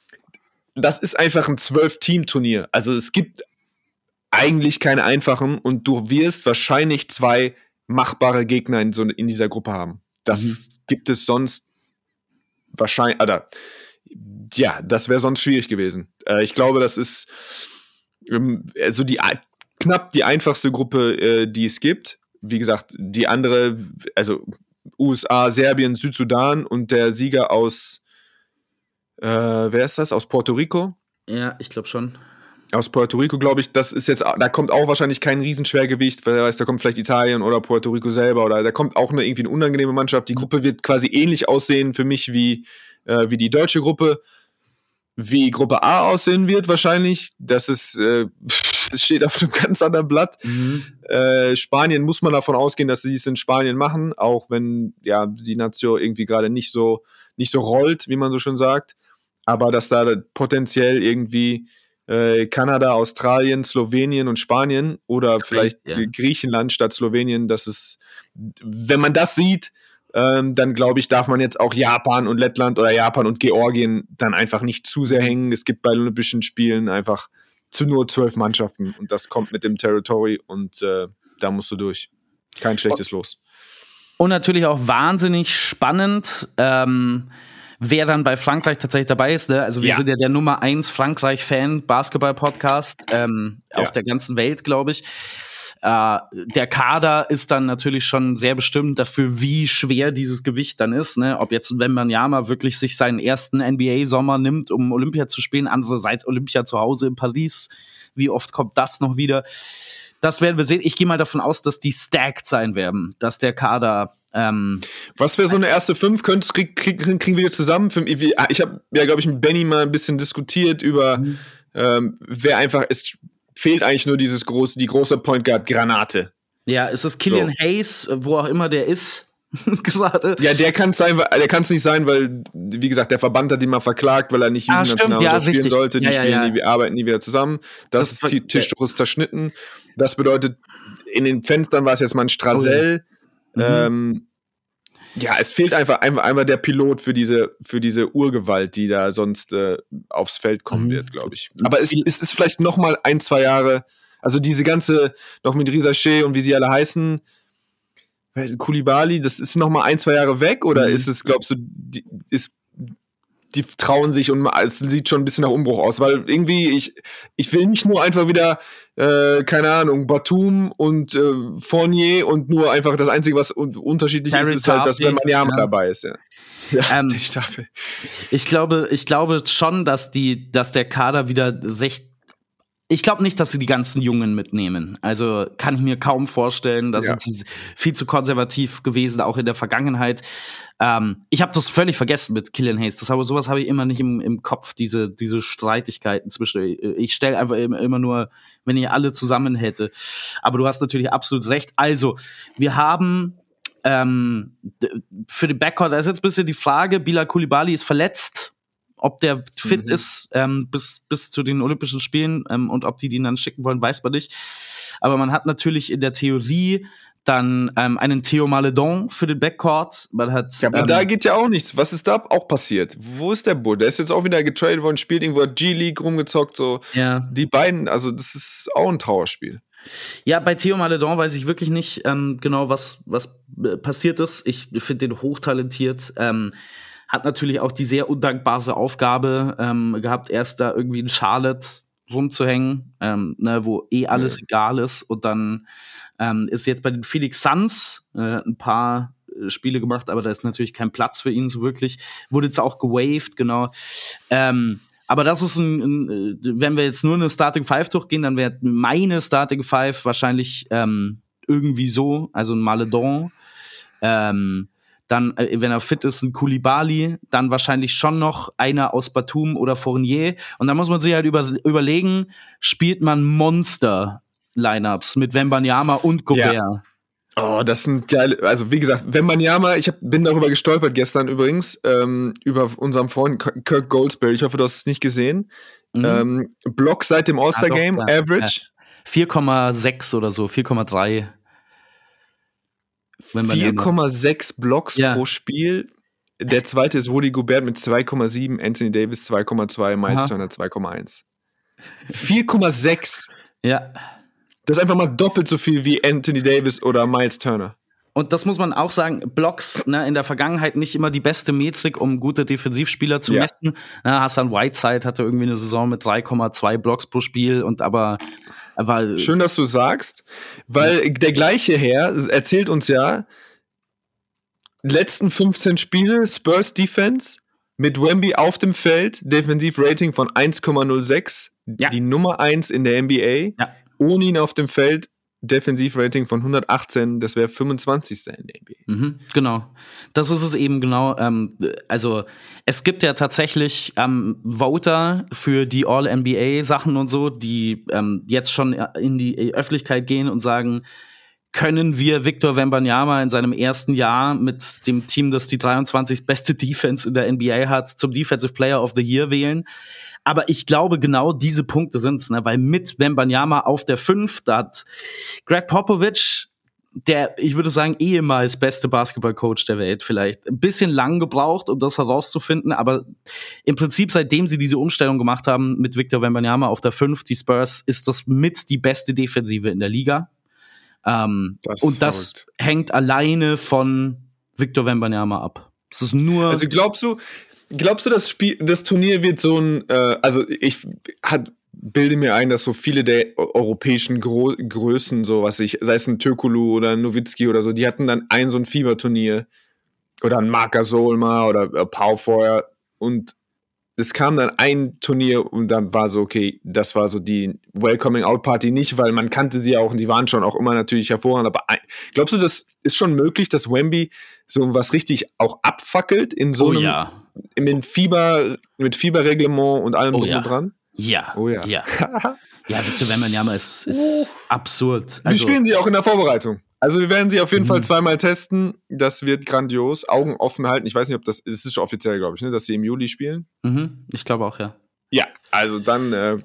das ist einfach ein zwölf-Team-Turnier. Also es gibt eigentlich keine einfachen und du wirst wahrscheinlich zwei machbare Gegner in, so, in dieser Gruppe haben. Das mhm. gibt es sonst wahrscheinlich, oder ja, das wäre sonst schwierig gewesen. Äh, ich glaube, das ist ähm, also die, knapp die einfachste Gruppe, äh, die es gibt. Wie gesagt, die andere, also U S A, Serbien, Südsudan und der Sieger aus, äh, wer ist das? Aus Puerto Rico? Ja, ich glaube schon. Aus Puerto Rico, glaube ich, das ist jetzt, da kommt auch wahrscheinlich kein Riesenschwergewicht, weil da kommt vielleicht Italien oder Puerto Rico selber oder da kommt auch eine irgendwie eine unangenehme Mannschaft. Die Gruppe wird quasi ähnlich aussehen für mich wie Äh, wie die deutsche Gruppe, wie Gruppe A aussehen wird wahrscheinlich. Das ist, äh, das steht auf einem ganz anderen Blatt. Mhm. Äh, Spanien muss man davon ausgehen, dass sie es in Spanien machen, auch wenn ja die Nation irgendwie gerade nicht so, nicht so rollt, wie man so schön sagt. Aber dass da potenziell irgendwie äh, Kanada, Australien, Slowenien und Spanien oder vielleicht ja. Griechenland statt Slowenien, das ist, wenn man das sieht, Ähm, dann glaube ich, darf man jetzt auch Japan und Lettland oder Japan und Georgien dann einfach nicht zu sehr hängen. Es gibt bei Olympischen Spielen einfach zu nur zwölf Mannschaften und das kommt mit dem Territory und äh, da musst du durch. Kein schlechtes Los. Und natürlich auch wahnsinnig spannend, ähm, wer dann bei Frankreich tatsächlich dabei ist. Ne? Also wir ja. sind ja der Nummer eins Frankreich-Fan, Basketball-Podcast ähm, ja. auf der ganzen Welt, glaube ich. Uh, der Kader ist dann natürlich schon sehr bestimmt dafür, wie schwer dieses Gewicht dann ist, ne? Ob jetzt Wembanyama wirklich sich seinen ersten N B A-Sommer nimmt, um Olympia zu spielen, andererseits Olympia zu Hause in Paris, wie oft kommt das noch wieder? Das werden wir sehen. Ich gehe mal davon aus, dass die stacked sein werden, dass der Kader ähm Was wäre so eine erste Fünf? Könnt, krieg, krieg, kriegen wir zusammen? Ich habe ja, glaube ich, mit Benny mal ein bisschen diskutiert über mhm. ähm, wer einfach ist. Fehlt eigentlich nur dieses große, die große Point Guard Granate. Ja, ist es Killian so. Hayes, wo auch immer der ist? gerade. Ja, der kann es sein, weil der kann es nicht sein, weil, wie gesagt, der Verband hat ihn mal verklagt, weil er nicht ah, Jugendnationalmannschaft ja, spielen richtig. sollte. Die ja, ja, spielen ja. nie, wir arbeiten nie wieder zusammen. Das, das ist die Tischtuch ist zerschnitten. Das bedeutet, in den Fenstern war es jetzt mal ein Strasell. Oh. Ähm, mhm. Ja, es fehlt einfach einmal, einmal der Pilot für diese, für diese Urgewalt, die da sonst äh, aufs Feld kommen mhm. wird, glaube ich. Aber es, es ist vielleicht noch mal ein, zwei Jahre, also diese ganze, noch mit Risa Shea und wie sie alle heißen, Koulibaly, das ist noch mal ein, zwei Jahre weg, oder mhm. ist es, glaubst du, die, ist, die trauen sich und es sieht schon ein bisschen nach Umbruch aus, weil irgendwie, ich, ich will nicht nur einfach wieder, äh, keine Ahnung, Batum und äh, Fournier und nur einfach das Einzige, was un- unterschiedlich Harry ist, ist halt, dass Wembanyama ja. dabei ist, ja. Ja, ähm, ich, ich glaube, ich glaube schon, dass die, dass der Kader wieder recht. Ich glaube nicht, dass sie die ganzen Jungen mitnehmen. Also kann ich mir kaum vorstellen. Da ja. sind sie viel zu konservativ gewesen, auch in der Vergangenheit. Ähm, ich habe das völlig vergessen mit Killian Hayes. Das habe, sowas habe ich immer nicht im, im Kopf, diese, diese Streitigkeiten zwischen. Ich stelle einfach immer, immer nur, wenn ich alle zusammen hätte. Aber du hast natürlich absolut recht. Also, wir haben ähm, für den Backcourt, da ist jetzt ein bisschen die Frage, Bilal Koulibaly ist verletzt. Ob der fit mhm. ist ähm, bis bis zu den Olympischen Spielen ähm, und ob die den dann schicken wollen, weiß man nicht. Aber man hat natürlich in der Theorie dann ähm, einen Theo Maledon für den Backcourt. Man hat, ja, aber ähm, da geht ja auch nichts. Was ist da auch passiert? Wo ist der Bull? Der ist jetzt auch wieder getradet worden, spielt irgendwo G-League rumgezockt. So. Ja. Die beiden, also das ist auch ein Trauerspiel. Ja, bei Theo Maledon weiß ich wirklich nicht ähm, genau, was, was äh, passiert ist. Ich finde den hochtalentiert. Ähm, Hat natürlich auch die sehr undankbare Aufgabe ähm, gehabt, erst da irgendwie in Charlotte rumzuhängen, ähm, ne, wo eh alles ja. egal ist. Und dann ähm, ist jetzt bei den Phoenix Suns äh, ein paar äh, Spiele gemacht, aber da ist natürlich kein Platz für ihn so wirklich. Wurde jetzt auch gewaved, genau. Ähm, aber das ist ein, ein, wenn wir jetzt nur eine Starting Five durchgehen, dann wäre meine Starting Five wahrscheinlich ähm, irgendwie so, also ein Maledon, ähm, dann, wenn er fit ist, ein Koulibaly, dann wahrscheinlich schon noch einer aus Batum oder Fournier. Und dann muss man sich halt über, überlegen, spielt man Monster-Lineups mit Wembanyama und Gobert. Ja. Oh, das sind geile, also wie gesagt, Wembanyama, ich hab, bin darüber gestolpert gestern übrigens, ähm, über unseren Freund Kirk Goldsberry, ich hoffe, du hast es nicht gesehen. Mhm. Ähm, Block seit dem All-Star-Game, ah, ja. Average. Ja. vier Komma sechs oder so, vier Komma drei. vier Komma sechs Blocks ja. pro Spiel. Der zweite ist Rudy Gobert mit zwei Komma sieben, Anthony Davis zwei Komma zwei, Miles Aha. Turner zwei Komma eins. vier Komma sechs. Ja. Das ist einfach mal doppelt so viel wie Anthony Davis oder Miles Turner. Und das muss man auch sagen, Blocks, ne, in der Vergangenheit nicht immer die beste Metrik, um gute Defensivspieler zu ja. messen. Na, Hassan Whiteside hatte irgendwie eine Saison mit drei Komma zwei Blocks pro Spiel und aber Weil, Schön, dass du sagst, weil ja. der gleiche Herr erzählt uns ja, letzten fünfzehn Spiele Spurs Defense mit Wemby auf dem Feld, Defensivrating von eins Komma null sechs, ja. die Nummer eins in der N B A, ja. ohne ihn auf dem Feld, Defensivrating von hundertachtzehn, das wäre fünfundzwanzigste in der N B A. Mhm, genau, das ist es eben genau. Ähm, also es gibt ja tatsächlich ähm, Voter für die All-N B A-Sachen und so, die ähm, jetzt schon in die Öffentlichkeit gehen und sagen, können wir Victor Wembanyama in seinem ersten Jahr mit dem Team, das die dreiundzwanzigste beste Defense in der N B A hat, zum Defensive Player of the Year wählen? Aber ich glaube, genau diese Punkte sind's, ne? Weil mit Wembanyama auf der fünf, da hat Greg Popovich, der, ich würde sagen, ehemals beste Basketballcoach der Welt, vielleicht ein bisschen lang gebraucht, um das herauszufinden, aber im Prinzip, seitdem sie diese Umstellung gemacht haben mit Victor Wembanyama auf der fünf, die Spurs, ist das mit die beste Defensive in der Liga. Ähm, das und das verrückt. Hängt alleine von Victor Wembanyama ab. Das ist nur. Also glaubst du, glaubst du, das Spiel, das Turnier wird so ein, äh, also ich hat, bilde mir ein, dass so viele der europäischen Gro- Größen, so was ich, sei es ein Türkoglu oder ein Nowitzki oder so, die hatten dann ein so ein Fieberturnier oder ein Marc Gasol mal oder äh, Pau vorher und es kam dann ein Turnier und dann war so, okay, das war so die Welcoming-Out-Party nicht, weil man kannte sie ja auch und die waren schon auch immer natürlich hervorragend, aber ein, glaubst du, das ist schon möglich, dass Wemby so was richtig auch abfackelt in so oh, einem, ja. mit Fieber, mit Fieberreglement und allem oh, drum ja. und dran? Ja, oh, ja. ja. Ja, Victor Wembanyama ist, ist absurd. Also, wie spielen sie auch in der Vorbereitung? Also wir werden sie auf jeden Mhm. Fall zweimal testen. Das wird grandios. Augen offen halten. Ich weiß nicht, ob das, es ist schon offiziell, glaube ich, ne, dass sie im Juli spielen. Mhm. Ich glaube auch, ja. Ja, also dann, äh,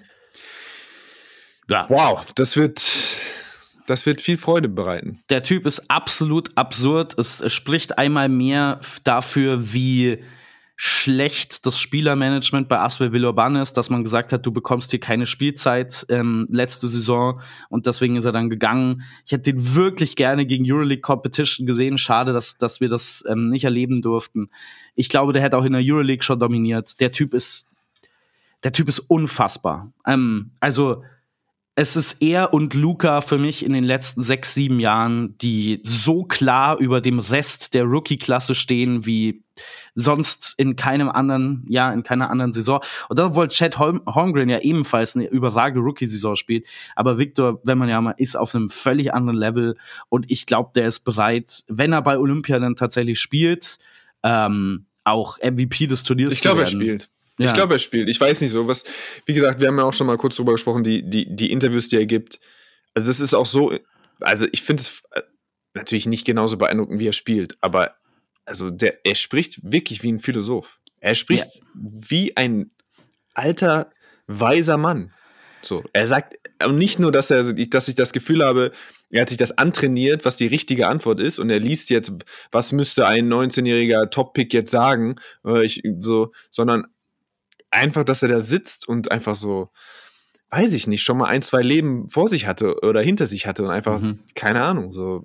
Ja. wow, das wird, das wird viel Freude bereiten. Der Typ ist absolut absurd. Es spricht einmal mehr f- dafür, wie schlecht das Spielermanagement bei Asvel Villeurbanne ist, dass man gesagt hat, du bekommst hier keine Spielzeit ähm, letzte Saison und deswegen ist er dann gegangen. Ich hätte den wirklich gerne gegen Euroleague Competition gesehen. Schade, dass, dass wir das ähm, nicht erleben durften. Ich glaube, der hätte auch in der Euroleague schon dominiert. Der Typ ist, der Typ ist unfassbar. Ähm, also es ist er und Luka für mich in den letzten sechs, sieben Jahren, die so klar über dem Rest der Rookie-Klasse stehen wie sonst in keinem anderen, ja, in keiner anderen Saison. Und da obwohl Chet Holm- Holmgren ja ebenfalls eine überragende Rookie-Saison spielt. Aber Victor, wenn man ja mal ist, auf einem völlig anderen Level. Und ich glaube, der ist bereit, wenn er bei Olympia dann tatsächlich spielt, ähm, auch M V P des Turniers Ich zu glaube, er werden. spielt. Ja. Ich glaube, er spielt. Ich weiß nicht so, was, wie gesagt, wir haben ja auch schon mal kurz drüber gesprochen, die, die, die Interviews, die er gibt. Also, das ist auch so, also, ich finde es äh, natürlich nicht genauso beeindruckend, wie er spielt, aber, also, der, er spricht wirklich wie ein Philosoph. Er spricht Ja. wie ein alter, weiser Mann. So, er sagt, und nicht nur, dass er, dass ich das Gefühl habe, er hat sich das antrainiert, was die richtige Antwort ist, und er liest jetzt, was müsste ein neunzehnjähriger Top-Pick jetzt sagen, äh, ich, so, sondern einfach, dass er da sitzt und einfach so, weiß ich nicht, schon mal ein, zwei Leben vor sich hatte oder hinter sich hatte und einfach, Mhm. keine Ahnung, so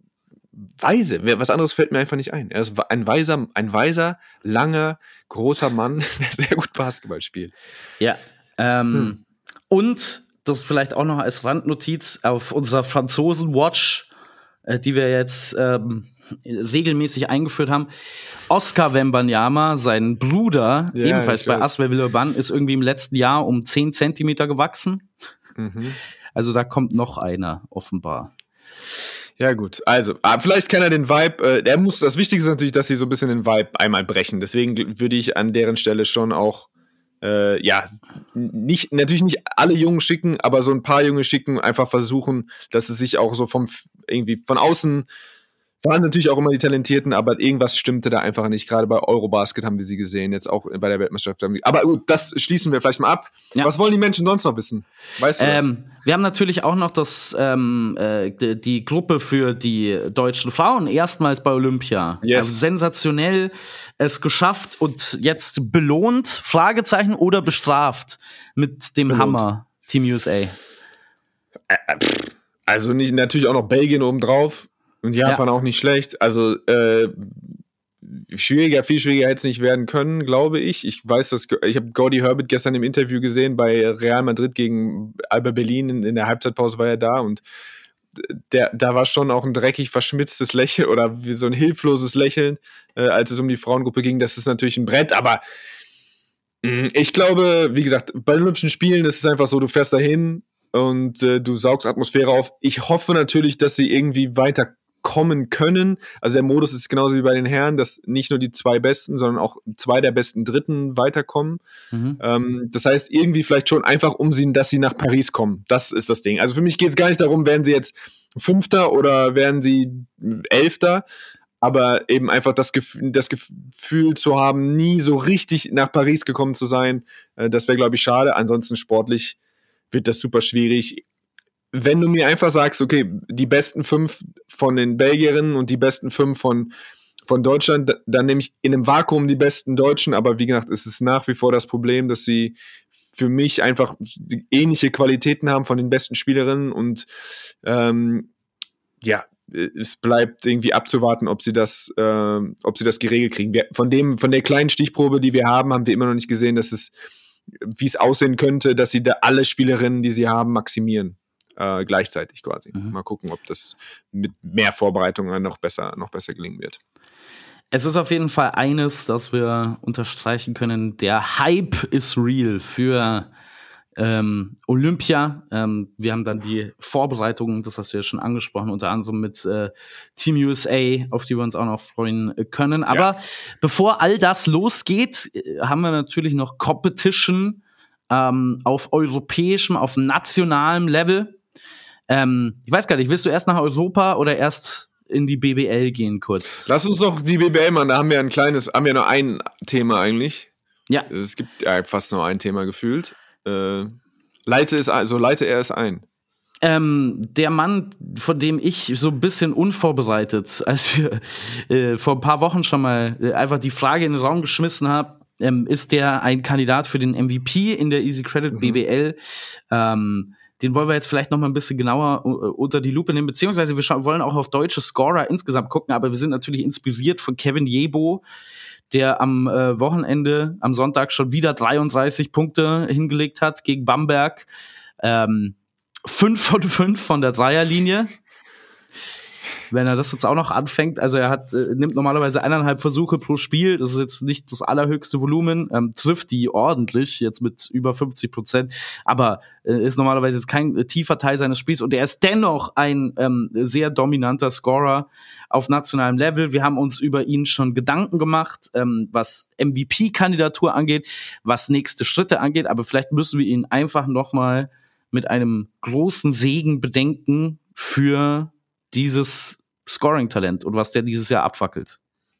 weise. Wer- Was anderes fällt mir einfach nicht ein. Er ist ein weiser, ein weiser, langer, großer Mann, der sehr gut Basketball spielt. Ja. Ähm, Hm. Und das vielleicht auch noch als Randnotiz auf unserer Franzosen-Watch, äh, die wir jetzt ähm, regelmäßig eingeführt haben. Oscar Wembanyama, sein Bruder, Ja, ebenfalls ich bei weiß. Asvel Villeurbanne, ist irgendwie im letzten Jahr um zehn Zentimeter gewachsen. Mhm. Also da kommt noch einer, offenbar. Ja, gut. Also, ah, vielleicht kann er den Vibe, äh, der muss, das Wichtigste ist natürlich, dass sie so ein bisschen den Vibe einmal brechen. Deswegen gl- würde ich an deren Stelle schon auch, äh, ja, nicht, natürlich nicht alle Jungen schicken, aber so ein paar Junge schicken, einfach versuchen, dass es sich auch so vom, F- irgendwie von außen, waren natürlich auch immer die Talentierten, aber irgendwas stimmte da einfach nicht. Gerade bei Eurobasket haben wir sie gesehen, jetzt auch bei der Weltmeisterschaft. haben wir- Aber gut, das schließen wir vielleicht mal ab. Ja. Was wollen die Menschen sonst noch wissen? Weißt du das? Ähm, wir haben natürlich auch noch das, ähm, äh, die, die Gruppe für die deutschen Frauen erstmals bei Olympia. Yes. Also sensationell es geschafft und jetzt belohnt, Fragezeichen, oder bestraft mit dem Belohnt. Hammer Team U S A. Also nicht, natürlich auch noch Belgien obendrauf und Japan Ja. auch nicht schlecht. Also äh, schwieriger, viel schwieriger hätte es nicht werden können, glaube ich. Ich weiß, dass ich habe Gordy Herbert gestern im Interview gesehen bei Real Madrid gegen Alba Berlin. In, in der Halbzeitpause war er da und der, da war schon auch ein dreckig verschmitztes Lächeln oder wie so ein hilfloses Lächeln, äh, als es um die Frauengruppe ging. Das ist natürlich ein Brett, aber mh, ich glaube, wie gesagt, bei den Olympischen Spielen ist es einfach so, du fährst dahin und äh, du saugst Atmosphäre auf. Ich hoffe natürlich, dass sie irgendwie weiterkommen können. Also der Modus ist genauso wie bei den Herren, dass nicht nur die zwei Besten, sondern auch zwei der besten Dritten weiterkommen. Mhm. Ähm, das heißt, irgendwie vielleicht schon einfach um sie, dass sie nach Paris kommen. Das ist das Ding. Also für mich geht es gar nicht darum, werden sie jetzt Fünfter oder werden sie Elfter, aber eben einfach das Gefühl, das Gefühl zu haben, nie so richtig nach Paris gekommen zu sein, äh, das wäre, glaube ich, schade. Ansonsten sportlich wird das super schwierig. Wenn du mir einfach sagst, okay, die besten fünf von den Belgierinnen und die besten fünf von, von Deutschland, da- dann nehme ich in einem Vakuum die besten Deutschen, aber wie gesagt, es ist nach wie vor das Problem, dass sie für mich einfach ähnliche Qualitäten haben von den besten Spielerinnen und ähm, ja, es bleibt irgendwie abzuwarten, ob sie das, äh, ob sie das geregelt kriegen. Wir, von dem, von der kleinen Stichprobe, die wir haben, haben wir immer noch nicht gesehen, dass es, wie es aussehen könnte, dass sie da alle Spielerinnen, die sie haben, maximieren. Äh, gleichzeitig quasi. Mhm. Mal gucken, ob das mit mehr Vorbereitungen noch besser, noch besser gelingen wird. Es ist auf jeden Fall eines, das wir unterstreichen können. Der Hype ist real für ähm, Olympia. Ähm, wir haben dann die Vorbereitungen, das hast du ja schon angesprochen, unter anderem mit äh, Team U S A, auf die wir uns auch noch freuen können. Aber Ja. bevor all das losgeht, äh, haben wir natürlich noch Competition ähm, auf europäischem, auf nationalem Level. Ähm, ich weiß gar nicht, willst du erst nach Europa oder erst in die B B L gehen kurz? Lass uns doch die B B L machen, da haben wir ein kleines, haben wir nur ein Thema eigentlich. Ja. Es gibt ja fast nur ein Thema gefühlt. Äh, leite es ein, so leite er es ein. Ähm, der Mann, von dem ich so ein bisschen unvorbereitet, als wir äh, vor ein paar Wochen schon mal äh, einfach die Frage in den Raum geschmissen haben, ähm, ist der ein Kandidat für den M V P in der Easy Credit mhm. B B L. Ähm, den wollen wir jetzt vielleicht noch mal ein bisschen genauer uh, unter die Lupe nehmen, beziehungsweise wir scha- wollen auch auf deutsche Scorer insgesamt gucken, aber wir sind natürlich inspiriert von Kevin Jebo, der am äh, Wochenende, am Sonntag schon wieder dreiunddreißig Punkte hingelegt hat gegen Bamberg. Ähm, fünf von fünf von der Dreierlinie. Wenn er das jetzt auch noch anfängt, also er hat äh, nimmt normalerweise eineinhalb Versuche pro Spiel, das ist jetzt nicht das allerhöchste Volumen, ähm, trifft die ordentlich, jetzt mit über fünfzig Prozent, aber äh, ist normalerweise jetzt kein äh, tiefer Teil seines Spiels und er ist dennoch ein ähm, sehr dominanter Scorer auf nationalem Level. Wir haben uns über ihn schon Gedanken gemacht, ähm, was M V P-Kandidatur angeht, was nächste Schritte angeht, aber vielleicht müssen wir ihn einfach noch mal mit einem großen Segen bedenken für dieses Scoring-Talent und was der dieses Jahr abfackelt.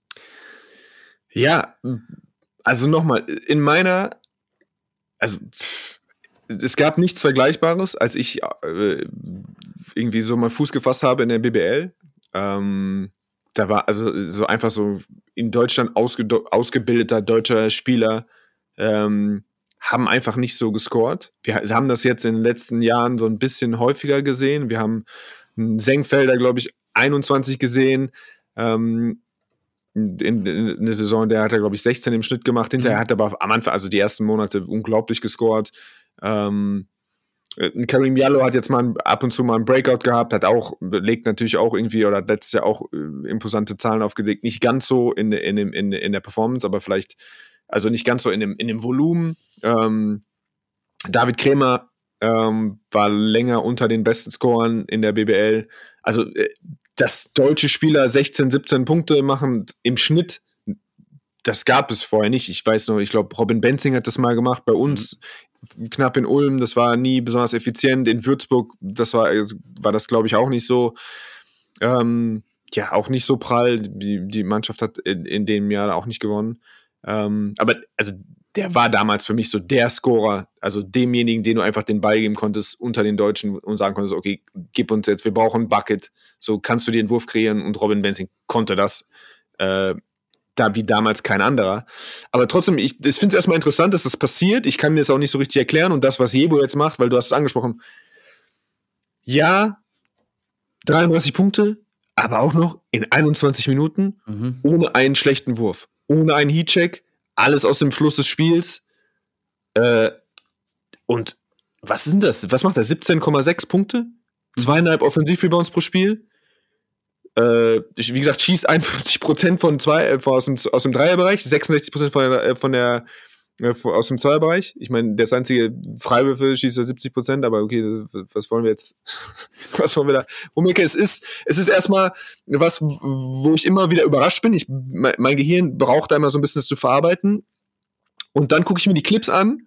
Ja, also nochmal, in meiner, also es gab nichts Vergleichbares, als ich äh, irgendwie so mal Fuß gefasst habe in der B B L. Ähm, da war also so einfach so in Deutschland ausge- ausgebildeter deutscher Spieler, ähm, haben einfach nicht so gescored. Wir haben das jetzt in den letzten Jahren so ein bisschen häufiger gesehen. Wir haben einen Senkfelder, glaube ich, einundzwanzig gesehen. Ähm, in, in, in der Saison, der hat er, glaube ich, sechzehn im Schnitt gemacht. Hinterher mhm. hat er aber am Anfang, also die ersten Monate, unglaublich gescored. Ähm, Karim Jallo hat jetzt mal ein, ab und zu mal einen Breakout gehabt, hat auch, legt natürlich auch irgendwie, oder hat letztes Jahr auch äh, imposante Zahlen aufgelegt. Nicht ganz so in, in, in, in der Performance, aber vielleicht, also nicht ganz so in dem, in dem Volumen. Ähm, David Krämer ähm, war länger unter den besten Scorern in der B B L. Also, äh, dass deutsche Spieler sechzehn, siebzehn Punkte machen im Schnitt, das gab es vorher nicht. Ich weiß noch, ich glaube, Robin Benzing hat das mal gemacht bei uns, mhm. knapp in Ulm. Das war nie besonders effizient. In Würzburg, das war, war das, glaube ich, auch nicht so. Ähm, ja, auch nicht so prall. Die, die Mannschaft hat in, in dem Jahr auch nicht gewonnen. Ähm, aber also der war damals für mich so der Scorer, also demjenigen, den du einfach den Ball geben konntest unter den Deutschen und sagen konntest, okay, gib uns jetzt, wir brauchen ein Bucket, so kannst du dir einen Wurf kreieren, und Robin Benzing konnte das, äh, da wie damals kein anderer. Aber trotzdem, ich, ich finde es erstmal interessant, dass das passiert, ich kann mir das auch nicht so richtig erklären, und das, was Jebo jetzt macht, weil du hast es angesprochen, ja, dreiunddreißig Punkte, aber auch noch in einundzwanzig Minuten, mhm. ohne einen schlechten Wurf, ohne einen Heatcheck, alles aus dem Fluss des Spiels. Äh, und was sind das? Was macht er? siebzehn Komma sechs Punkte? Zweieinhalb Offensivrebounds pro Spiel? Äh, wie gesagt, schießt einundfünfzig Prozent von zwei, äh, aus, dem, aus dem Dreierbereich, sechsundsechzig Prozent von der, von der äh, aus dem Zweierbereich. Ich meine, das einzige Freiwürfe schießt er siebzig Prozent, aber okay, was wollen wir jetzt? was wollen wir da? Womeke, es ist, es ist erstmal was, wo ich immer wieder überrascht bin. Ich, mein, mein Gehirn braucht da immer so ein bisschen das zu verarbeiten. Und dann gucke ich mir die Clips an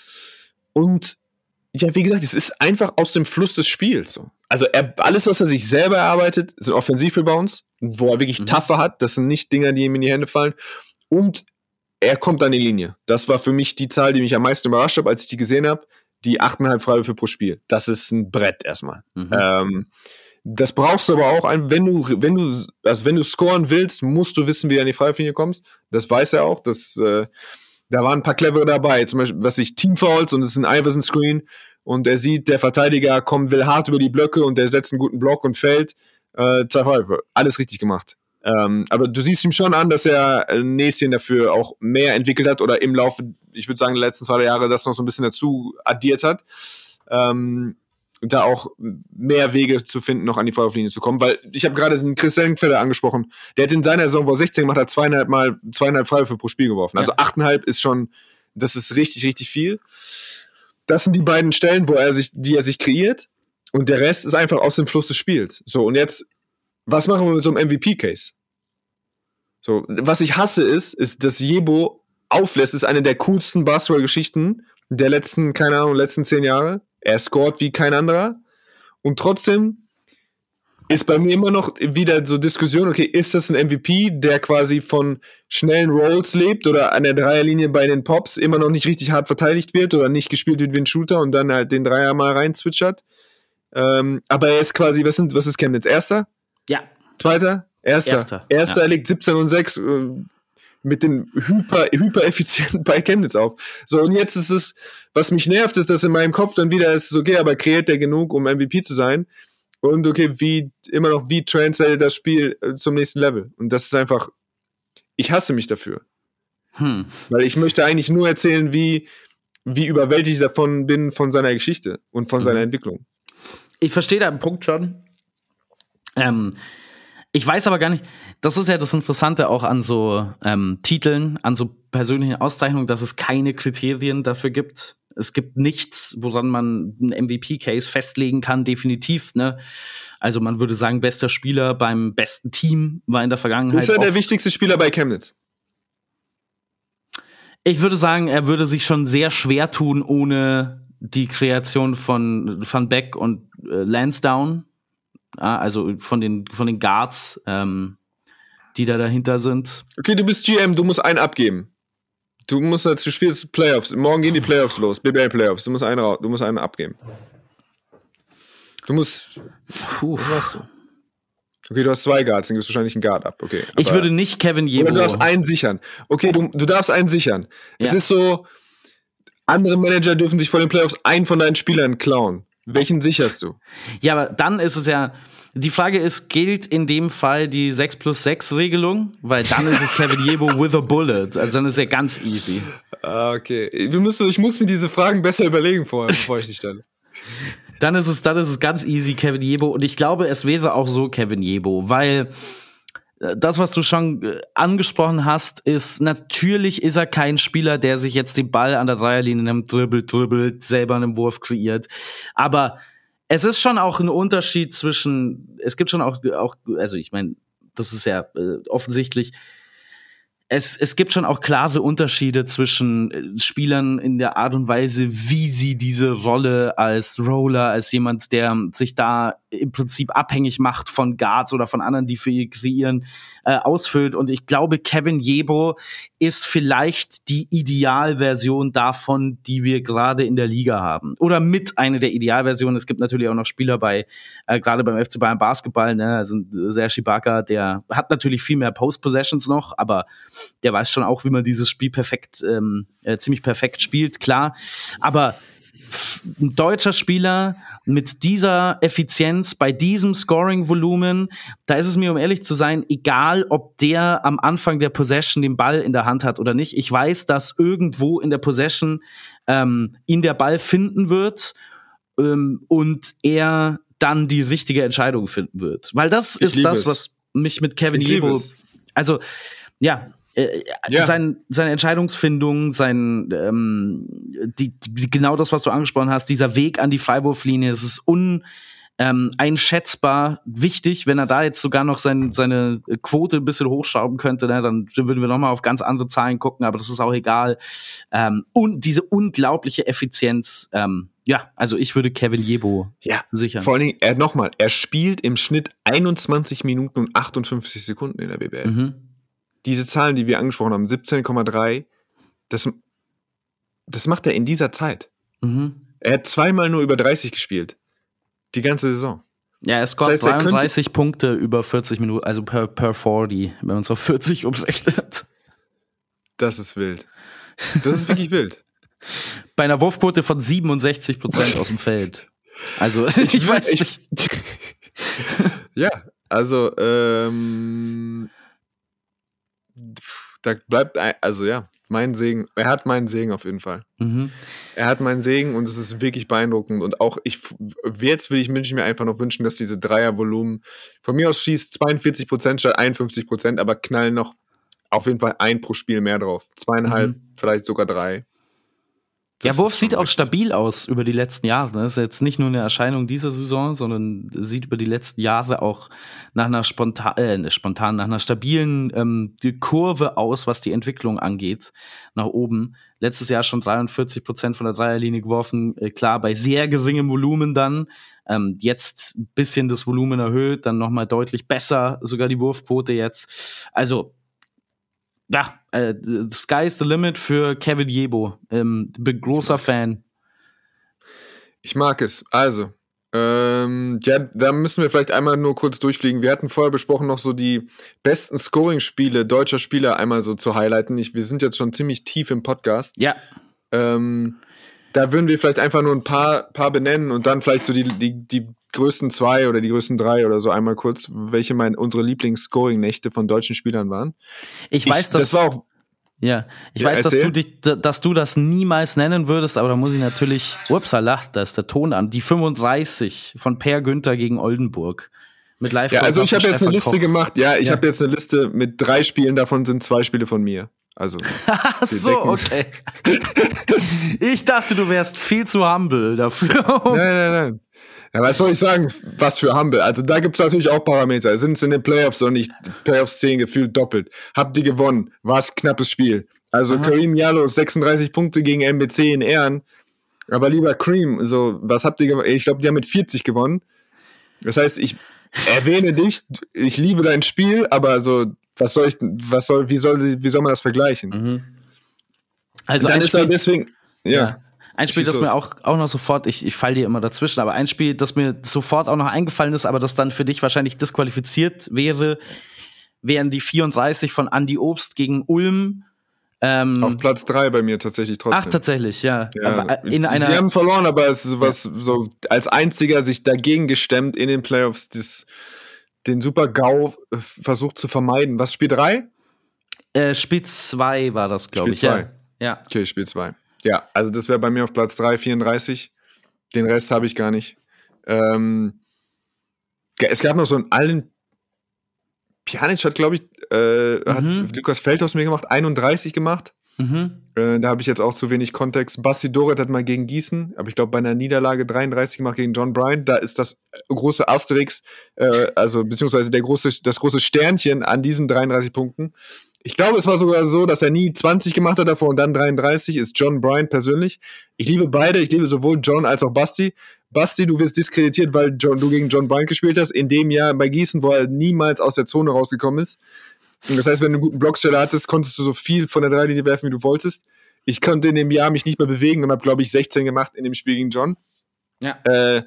und ja, wie gesagt, es ist einfach aus dem Fluss des Spiels. So. Also er, alles, was er sich selber erarbeitet, sind Offensivrebounds, wo er wirklich mhm. Taffer hat. Das sind nicht Dinger, die ihm in die Hände fallen. Und er kommt an die Linie. Das war für mich die Zahl, die mich am meisten überrascht hat, als ich die gesehen habe. Die acht Komma fünf Freiwürfe pro Spiel. Das ist ein Brett erstmal. Mhm. Ähm, das brauchst du aber auch, wenn du, wenn du, also wenn du scoren willst, musst du wissen, wie du an die Freiwurflinie kommst. Das weiß er auch. Das, äh, da waren ein paar clevere dabei. Zum Beispiel, was ich Teamfouls, und es ist ein Iverson-Screen, und er sieht, der Verteidiger kommt, will hart über die Blöcke, und der setzt einen guten Block und fällt. Äh, zwei Freiwürfe. Alles richtig gemacht. Ähm, aber du siehst ihm schon an, dass er ein Näschen dafür auch mehr entwickelt hat oder im Laufe, ich würde sagen, der letzten zwei Jahre das noch so ein bisschen dazu addiert hat. Ähm, da auch mehr Wege zu finden, noch an die Freiwurflinie zu kommen, weil ich habe gerade den Chris Senkfelder angesprochen, der hat in seiner Saison, wo er sechzehn gemacht hat, zweieinhalb Mal zweieinhalb Freiwürfe pro Spiel geworfen. Also ja. achteinhalb ist schon, das ist richtig, richtig viel. Das sind die beiden Stellen, wo er sich, die er sich kreiert, und der Rest ist einfach aus dem Fluss des Spiels. So, und jetzt, was machen wir mit so einem M V P-Case? So, was ich hasse ist, ist, dass Jebo auflässt, ist eine der coolsten Basketball-Geschichten der letzten, keine Ahnung, letzten zehn Jahre. Er scored wie kein anderer. Und trotzdem ist bei mir immer noch wieder so Diskussion, okay, ist das ein M V P, der quasi von schnellen Rolls lebt oder an der Dreierlinie bei den Pops immer noch nicht richtig hart verteidigt wird oder nicht gespielt wird wie ein Shooter und dann halt den Dreier mal rein zwitschert. Ähm, aber er ist quasi, was, sind, was ist Chemnitz? Erster? Ja. Zweiter? Erster. Erster, Erster ja. legt siebzehn und sechs äh, mit den hyper, hyper effizienten bei Chemnitz auf. So, und jetzt ist es, was mich nervt, ist, dass in meinem Kopf dann wieder ist, okay, aber kreiert der genug, um M V P zu sein? Und okay, wie, immer noch, wie translated das Spiel äh, zum nächsten Level? Und das ist einfach, ich hasse mich dafür. Hm. Weil ich möchte eigentlich nur erzählen, wie, wie überwältigt ich davon bin von seiner Geschichte und von mhm. seiner Entwicklung. Ich verstehe deinen Punkt schon. Ähm, ich weiß aber gar nicht, das ist ja das Interessante auch an so ähm, Titeln, an so persönlichen Auszeichnungen, dass es keine Kriterien dafür gibt. Es gibt nichts, woran man einen M V P-Case festlegen kann, definitiv, ne? Also man würde sagen, bester Spieler beim besten Team war in der Vergangenheit. Ist er der wichtigste Spieler bei Chemnitz? Ich würde sagen, er würde sich schon sehr schwer tun ohne die Kreation von Van Beek und äh, Lansdowne. Ja, also von den, von den Guards, ähm, die da dahinter sind. Okay, du bist G M, du musst einen abgeben. Du musst jetzt, du spielst Playoffs. Morgen gehen die Playoffs los, B B L-Playoffs. Du musst einen, du musst einen abgeben. Du musst. Puh. Was hast du? Okay, du hast zwei Guards, dann gibst du wahrscheinlich einen Guard ab. Okay. Ich würde nicht Kevin Yebo. Oder du darfst einen sichern. Okay, du, du darfst einen sichern. Ja. Es ist so, andere Manager dürfen sich vor den Playoffs einen von deinen Spielern klauen. Welchen sicherst du? Ja, aber dann ist es ja. Die Frage ist, gilt in dem Fall die sechs plus sechs Regelung? Weil dann ist es Kevin Yebo with a bullet. Also dann ist ja ganz easy. Ah, okay. Wir müssen, ich muss mir diese Fragen besser überlegen vorher, bevor ich die stelle. Dann ist es, dann ist es ganz easy Kevin Yebo. Und ich glaube, es wäre auch so Kevin Yebo. Weil das, was du schon angesprochen hast, ist, natürlich ist er kein Spieler, der sich jetzt den Ball an der Dreierlinie nimmt, dribbelt, dribbelt, selber einen Wurf kreiert. Aber es ist schon auch ein Unterschied zwischen, es gibt schon auch, auch also ich meine, das ist ja äh, offensichtlich, es, es gibt schon auch klare Unterschiede zwischen äh, Spielern in der Art und Weise, wie sie diese Rolle als Roller, als jemand, der sich da im Prinzip abhängig macht von Guards oder von anderen, die für ihn kreieren, äh, ausfüllt. Und ich glaube, Kevin Yebo ist vielleicht die Idealversion davon, die wir gerade in der Liga haben. Oder mit einer der Idealversionen. Es gibt natürlich auch noch Spieler bei, äh, gerade beim F C Bayern Basketball, ne, also Serge Ibaka, der hat natürlich viel mehr Post-Possessions noch, aber der weiß schon auch, wie man dieses Spiel perfekt, ähm, äh, ziemlich perfekt spielt, klar. Aber ein deutscher Spieler mit dieser Effizienz, bei diesem Scoring-Volumen, da ist es mir, um ehrlich zu sein, egal, ob der am Anfang der Possession den Ball in der Hand hat oder nicht. Ich weiß, dass irgendwo in der Possession ähm, ihn der Ball finden wird ähm, und er dann die richtige Entscheidung finden wird. Weil das ich ist das, es. was mich mit Kevin Yebo, also ja, Äh, ja. Sein, seine Entscheidungsfindung, sein ähm, die, die, genau das, was du angesprochen hast, dieser Weg an die Freiwurflinie, es ist uneinschätzbar ähm, wichtig. Wenn er da jetzt sogar noch sein, seine Quote ein bisschen hochschrauben könnte, ne, dann würden wir nochmal auf ganz andere Zahlen gucken, aber das ist auch egal. Ähm, und diese unglaubliche Effizienz, ähm, ja, also ich würde Kevin Yebo ja, sichern. Vor allen Dingen, er nochmal, er spielt im Schnitt einundzwanzig Minuten und achtundfünfzig Sekunden in der B B L. Mhm. Diese Zahlen, die wir angesprochen haben, siebzehn Komma drei, das, das macht er in dieser Zeit. Mhm. Er hat zweimal nur über dreißig gespielt. Die ganze Saison. Ja, er scoret das heißt, dreiunddreißig Punkte über vierzig Minuten, also per, per vierzig, wenn man es auf vierzig umrechnet. Das ist wild. Das ist wirklich wild. Bei einer Wurfquote von siebenundsechzig Prozent aus dem Feld. Also, ich, ich weiß nicht. Ich, ja, also, ähm, da bleibt, ein, also ja, mein Segen, er hat meinen Segen auf jeden Fall. Mhm. Er hat meinen Segen und es ist wirklich beeindruckend und auch ich, jetzt will ich, wünsche ich mir einfach noch wünschen, dass diese Dreiervolumen, von mir aus schießt zweiundvierzig Prozent statt einundfünfzig Prozent, aber knallen noch auf jeden Fall ein pro Spiel mehr drauf. Zweieinhalb, mhm. vielleicht sogar drei. Ja, Wurf sieht auch stabil aus über die letzten Jahre. Das ist jetzt nicht nur eine Erscheinung dieser Saison, sondern sieht über die letzten Jahre auch nach einer spontan, äh, spontan, nach einer stabilen ähm, die Kurve aus, was die Entwicklung angeht, nach oben. Letztes Jahr schon dreiundvierzig Prozent von der Dreierlinie geworfen, äh, klar, bei sehr geringem Volumen dann. Ähm, jetzt ein bisschen das Volumen erhöht, dann nochmal deutlich besser, sogar die Wurfquote jetzt. Also, ja, äh, the sky is the limit für Kevin Yebo. Ähm, bin großer Fan. Ich mag es. Also, ähm, ja, da müssen wir vielleicht einmal nur kurz durchfliegen. Wir hatten vorher besprochen, noch so die besten Scoring-Spiele deutscher Spieler einmal so zu highlighten. Ich, wir sind jetzt schon ziemlich tief im Podcast. Ja. Ähm, da würden wir vielleicht einfach nur ein paar, paar benennen und dann vielleicht so die, die, die größten zwei oder die größten drei oder so einmal kurz, welche mein, unsere Lieblings-Scoring-Nächte von deutschen Spielern waren. Ich weiß, ich, dass das war auch Ja, ich ja, weiß, dass erzähl. du dich, dass du das niemals nennen würdest, aber da muss ich natürlich, upsala, da ist der Ton an, die fünfunddreißig von Per Günther gegen Oldenburg. Mit live Ja, also ich habe jetzt Stefan eine Liste Koch. gemacht. Ja, ich Ja. habe jetzt eine Liste mit drei Spielen, davon sind zwei Spiele von mir. Also. Ach so, okay. Ich dachte, du wärst viel zu humble dafür. Nein, nein, nein. Ja, was soll ich sagen? Was für Humble. Also da gibt es natürlich auch Parameter. Sind es in den Playoffs oder nicht? Playoffs zehn gefühlt doppelt. Habt ihr gewonnen? War es ein knappes Spiel? Also Aha. Kareem Jallow, sechsunddreißig Punkte gegen M B C in Ehren. Aber lieber Kareem, so, was habt ihr gewonnen? Ich glaube, die haben mit vierzig gewonnen. Das heißt, ich erwähne dich, ich liebe dein Spiel, aber so, was soll ich, was soll, wie soll, wie soll man das vergleichen? Mhm. Also Dann ein ist Spiel, er deswegen, ja. ja. Ein Spiel, Schieß das los. mir auch, auch noch sofort, ich, ich fall dir immer dazwischen, aber ein Spiel, das mir sofort auch noch eingefallen ist, aber das dann für dich wahrscheinlich disqualifiziert wäre, wären die vierunddreißig von Andy Obst gegen Ulm. Ähm, Auf Platz drei bei mir tatsächlich trotzdem. ach, tatsächlich, ja. Ja, Aber in einer, sie haben verloren, aber es ist was so als einziger sich dagegen gestemmt in den Playoffs, das, den Super-GAU äh, versucht zu vermeiden. Was, Spiel drei? äh, Spiel zwei war das, glaube Spiel ich. Ja. zwei. Ja. Okay, Spiel zwei. Ja, also das wäre bei mir auf Platz drei, vierunddreißig. Den Rest habe ich gar nicht. Ähm, es gab noch so einen allen Pjanic hat, glaube ich, äh, Mhm. hat Lukas Feldhaus mir gemacht, einunddreißig gemacht. Mhm. Äh, da habe ich jetzt auch zu wenig Kontext. Basti Doret hat mal gegen Gießen, aber ich glaube bei einer Niederlage dreiunddreißig gemacht gegen John Bryant. Da ist das große Asterix, äh, also beziehungsweise der große, das große Sternchen an diesen dreiunddreißig Punkten. Ich glaube, es war sogar so, dass er nie zwanzig gemacht hat davor und dann dreiunddreißig, ist John Bryant persönlich. Ich liebe beide, ich liebe sowohl John als auch Basti. Basti, du wirst diskreditiert, weil John, du gegen John Bryant gespielt hast, in dem Jahr bei Gießen, wo er niemals aus der Zone rausgekommen ist. Und das heißt, wenn du einen guten Blocksteller hattest, konntest du so viel von der Dreilinie werfen, wie du wolltest. Ich konnte in dem Jahr mich nicht mehr bewegen und habe, glaube ich, sechzehn gemacht in dem Spiel gegen John. Ja. Äh,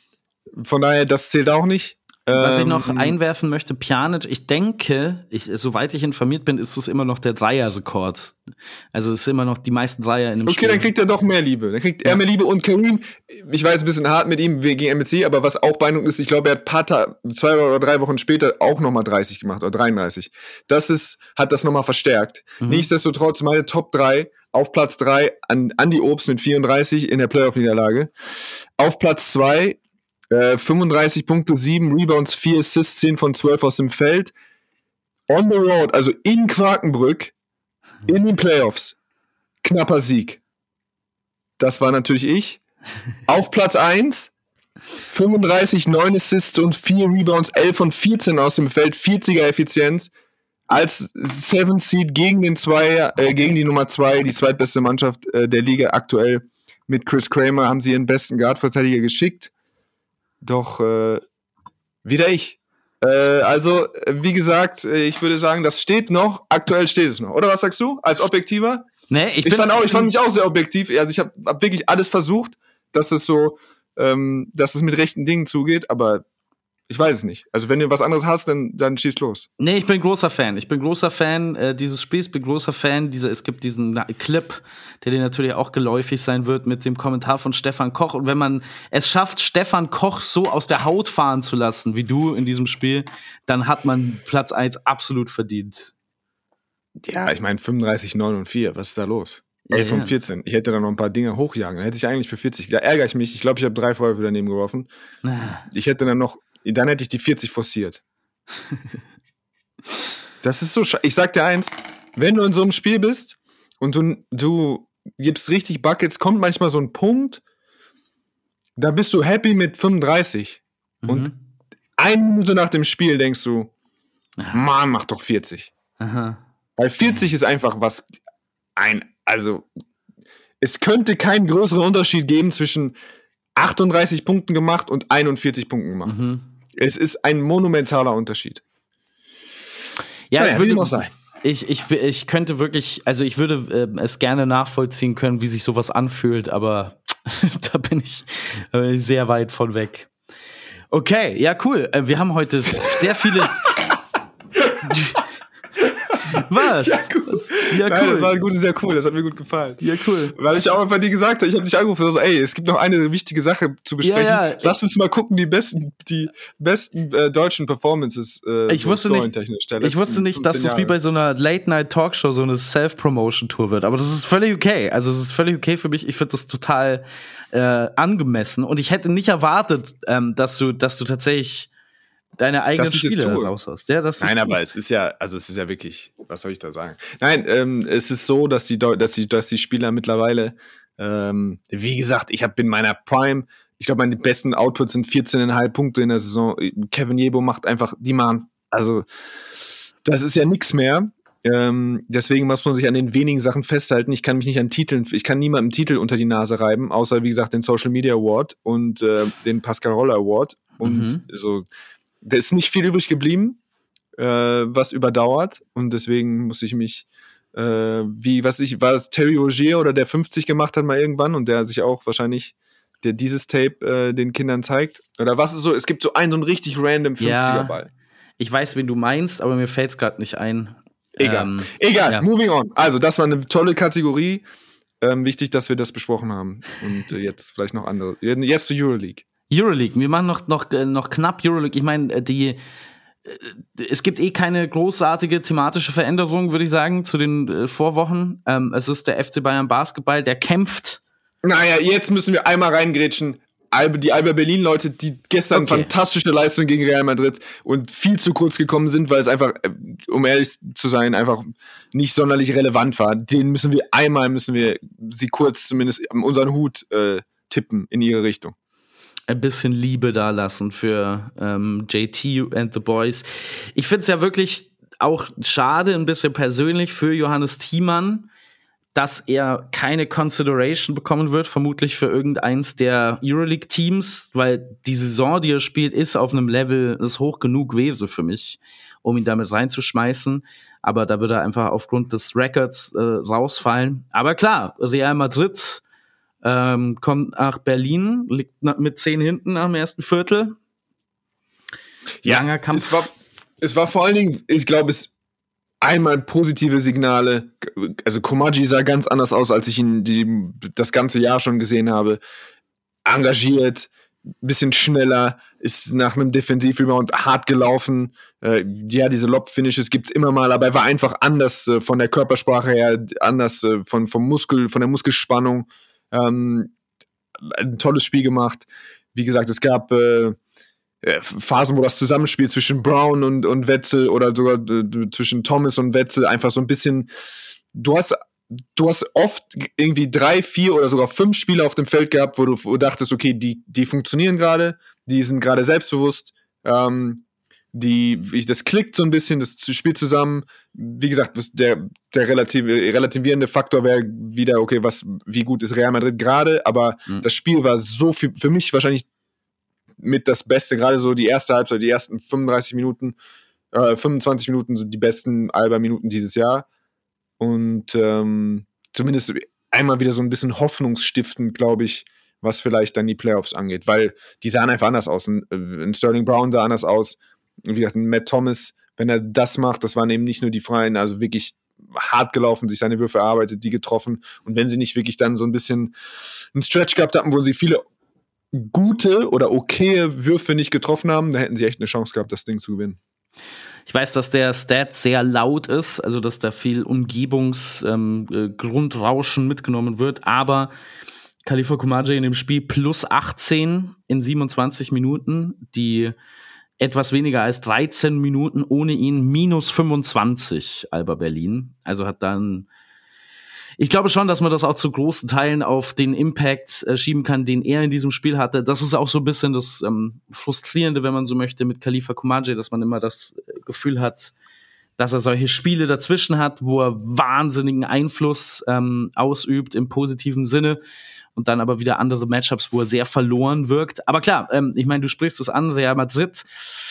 von daher, das zählt auch nicht. Was ich noch Ähm, einwerfen möchte, Pjanic, ich denke, ich, soweit ich informiert bin, ist es immer noch der Dreier-Rekord. Also es ist immer noch die meisten Dreier in einem Okay, Spiel. dann kriegt er doch mehr Liebe. Dann kriegt Ja. er mehr Liebe und Kareem, ich war jetzt ein bisschen hart mit ihm gegen M B C, aber was auch beeindruckend ist, ich glaube, er hat paar Ta- zwei oder drei Wochen später auch nochmal dreißig gemacht oder dreiunddreißig. Das ist, hat das nochmal verstärkt. Mhm. Nichtsdestotrotz meine Top drei auf Platz drei an Andy Obst mit vierunddreißig in der Playoff-Niederlage. Auf Platz zwei äh, fünfunddreißig Punkte, sieben Rebounds, vier Assists, zehn von zwölf aus dem Feld. On the road, also in Quakenbrück, in den Playoffs. Knapper Sieg. Das war natürlich ich. Auf Platz eins, fünfunddreißig, neun Assists und vier Rebounds, elf von vierzehn aus dem Feld, vierziger Effizienz. Als Seventh Seed gegen den Zweier, äh, gegen die Nummer zwei, die zweitbeste Mannschaft äh, der Liga aktuell mit Chris Kramer, haben sie ihren besten Guard-Verteidiger geschickt. Doch äh, wieder ich. Äh, also, äh, wie gesagt, äh, ich würde sagen, das steht noch. Aktuell steht es noch. Oder was sagst du? Als Objektiver? Nee, ich, Ich, bin, fand, auch, ich fand mich auch sehr objektiv. Also ich habe hab wirklich alles versucht, dass es so, ähm, dass es mit rechten Dingen zugeht, aber ich weiß es nicht. Also wenn du was anderes hast, dann, dann schieß los. Nee, ich bin großer Fan. Ich bin großer Fan äh, dieses Spiels, bin großer Fan. Dieser, es gibt diesen na, Clip, der dir natürlich auch geläufig sein wird, mit dem Kommentar von Stefan Koch. Und wenn man es schafft, Stefan Koch so aus der Haut fahren zu lassen, wie du in diesem Spiel, dann hat man Platz eins absolut verdient. Ja, ich meine fünfunddreißig, neun und vier, was ist da los? elf Ja, und ja. vierzehn. Ich hätte da noch ein paar Dinge hochjagen. Dann hätte ich eigentlich für vierzig. Da ärgere ich mich. Ich glaube, ich habe drei vorher wieder daneben geworfen. Ich hätte dann noch, dann hätte ich die vierzig forciert. Das ist so scheiße. Ich sag dir eins, wenn du in so einem Spiel bist und du, du gibst richtig Buckets, kommt manchmal so ein Punkt, da bist du happy mit fünfunddreißig. Mhm. Und eine Minute nach dem Spiel denkst du, Mann, mach doch vierzig. Aha. Weil vierzig ist einfach was, ein, also es könnte keinen größeren Unterschied geben zwischen achtunddreißig Punkten gemacht und einundvierzig Punkten gemacht. Mhm. Es ist ein monumentaler Unterschied. Ja, naja, ich würde noch sein. Ich, ich, ich könnte wirklich, also ich würde äh, es gerne nachvollziehen können, wie sich sowas anfühlt, aber da bin ich äh, sehr weit von weg. Okay, ja, cool. Äh, wir haben heute sehr viele. Was? Ja, cool. Was? Ja, Nein, cool. das war gut, sehr cool, das hat mir gut gefallen. Ja, cool. Weil ich auch bei dir gesagt habe, ich habe dich angerufen und so, ey, es gibt noch eine wichtige Sache zu besprechen. Ja, ja. Lass uns mal gucken, die besten, die besten äh, deutschen Performances. Äh, ich, so wusste nicht, ich wusste nicht, dass das wie bei so einer Late-Night-Talkshow so eine Self-Promotion-Tour wird. Aber das ist völlig okay. Also es ist völlig okay für mich. Ich finde das total äh, angemessen. Und ich hätte nicht erwartet, ähm, dass du, dass du tatsächlich deine eigenen Spiele raus hast. Ja, das Nein, aber es ist ja, also es ist ja wirklich, was soll ich da sagen? Nein, ähm, es ist so, dass die, dass die, dass die Spieler mittlerweile, ähm, wie gesagt, ich habe in meiner Prime, ich glaube, meine besten Outputs sind vierzehn Komma fünf Punkte in der Saison. Kevin Yebo macht einfach, die machen, also das ist ja nichts mehr. Ähm, deswegen muss man sich an den wenigen Sachen festhalten. Ich kann mich nicht an Titeln, ich kann niemandem Titel unter die Nase reiben, außer, wie gesagt, den Social Media Award und äh, den Pascarola Award. Und mhm. so, da ist nicht viel übrig geblieben, äh, was überdauert. Und deswegen muss ich mich, äh, wie, was ich, war es Terry Rozier oder der fünfzig gemacht hat mal irgendwann und der sich auch wahrscheinlich, der dieses Tape äh, den Kindern zeigt. Oder was ist so, es gibt so einen, so einen richtig random fünfziger-Ball. Ja, ich weiß, wen du meinst, aber mir fällt es gerade nicht ein. Egal, ähm, egal, ja. Moving on. Also, das war eine tolle Kategorie. Ähm, wichtig, dass wir das besprochen haben. Und äh, jetzt vielleicht noch andere. Jetzt zur Euroleague. Euroleague, wir machen noch, noch, noch knapp Euroleague. Ich meine, die es gibt eh keine großartige thematische Veränderung, würde ich sagen, zu den äh, Vorwochen. Ähm, es ist der F C Bayern Basketball, der kämpft. Naja, jetzt müssen wir einmal reingrätschen. Die Alba Berlin-Leute, die gestern okay. fantastische Leistung gegen Real Madrid und viel zu kurz gekommen sind, weil es einfach, um ehrlich zu sein, einfach nicht sonderlich relevant war. Den müssen wir einmal, müssen wir sie kurz zumindest unseren Hut äh, tippen in ihre Richtung. Ein bisschen Liebe da lassen für ähm, J T and the Boys. Ich finde es ja wirklich auch schade, ein bisschen persönlich für Johannes Thiemann, dass er keine Consideration bekommen wird, vermutlich für irgendeins der Euroleague-Teams, weil die Saison, die er spielt, ist auf einem Level, ist hoch genug gewesen für mich, um ihn damit reinzuschmeißen. Aber da würde er einfach aufgrund des Records äh, rausfallen. Aber klar, Real Madrid ähm, kommt nach Berlin, liegt mit zehn hinten am ersten Viertel. Ja, Langer Kampf. Es war, es war vor allen Dingen, ich glaube, es einmal positive Signale. Also Komaji sah ganz anders aus, als ich ihn die, das ganze Jahr schon gesehen habe. Engagiert, bisschen schneller, ist nach einem Defensivrebound hart gelaufen. Äh, ja, diese Lob-Finishes gibt's immer mal, aber er war einfach anders äh, von der Körpersprache her, anders äh, von, vom Muskel, von der Muskelspannung. Ähm, ein tolles Spiel gemacht. Wie gesagt, es gab äh, Phasen, wo das Zusammenspiel zwischen Brown und, und Wetzel oder sogar äh, zwischen Thomas und Wetzel einfach so ein bisschen, du hast, du hast oft irgendwie drei, vier oder sogar fünf Spieler auf dem Feld gehabt, wo du, wo du dachtest, okay, die, die funktionieren gerade, die sind gerade selbstbewusst, ähm, die, das klickt so ein bisschen, das spielt zusammen. Wie gesagt, der, der relativ, relativierende Faktor wäre wieder, okay, was, wie gut ist Real Madrid gerade, aber mhm. das Spiel war so viel, für mich wahrscheinlich mit das Beste, gerade so die erste Halbzeit, die ersten fünfunddreißig Minuten, äh, fünfundzwanzig Minuten, so die besten Alba-Minuten dieses Jahr. Und ähm, zumindest einmal wieder so ein bisschen hoffnungsstiftend, glaube ich, was vielleicht dann die Playoffs angeht, weil die sahen einfach anders aus. Ein, ein Sterling Brown sah anders aus. Wie gesagt, ein Matt Thomas, wenn er das macht, das waren eben nicht nur die Freien, also wirklich hart gelaufen, sich seine Würfe erarbeitet, die getroffen. Und wenn sie nicht wirklich dann so ein bisschen einen Stretch gehabt hatten, wo sie viele gute oder okaye Würfe nicht getroffen haben, da hätten sie echt eine Chance gehabt, das Ding zu gewinnen. Ich weiß, dass der Stat sehr laut ist, also dass da viel Umgebungsgrundrauschen ähm, mitgenommen wird, aber Khalifa Komaji in dem Spiel plus achtzehn in siebenundzwanzig Minuten, die etwas weniger als dreizehn Minuten ohne ihn minus fünfundzwanzig Alba Berlin, also hat dann Ich glaube schon, dass man das auch zu großen Teilen auf den Impact äh, schieben kann, den er in diesem Spiel hatte. Das ist auch so ein bisschen das ähm, Frustrierende, wenn man so möchte, mit Khalifa Koumadje, dass man immer das Gefühl hat, dass er solche Spiele dazwischen hat, wo er wahnsinnigen Einfluss ähm, ausübt im positiven Sinne und dann aber wieder andere Matchups, wo er sehr verloren wirkt. Aber klar, ähm, ich meine, du sprichst das an, Real Madrid.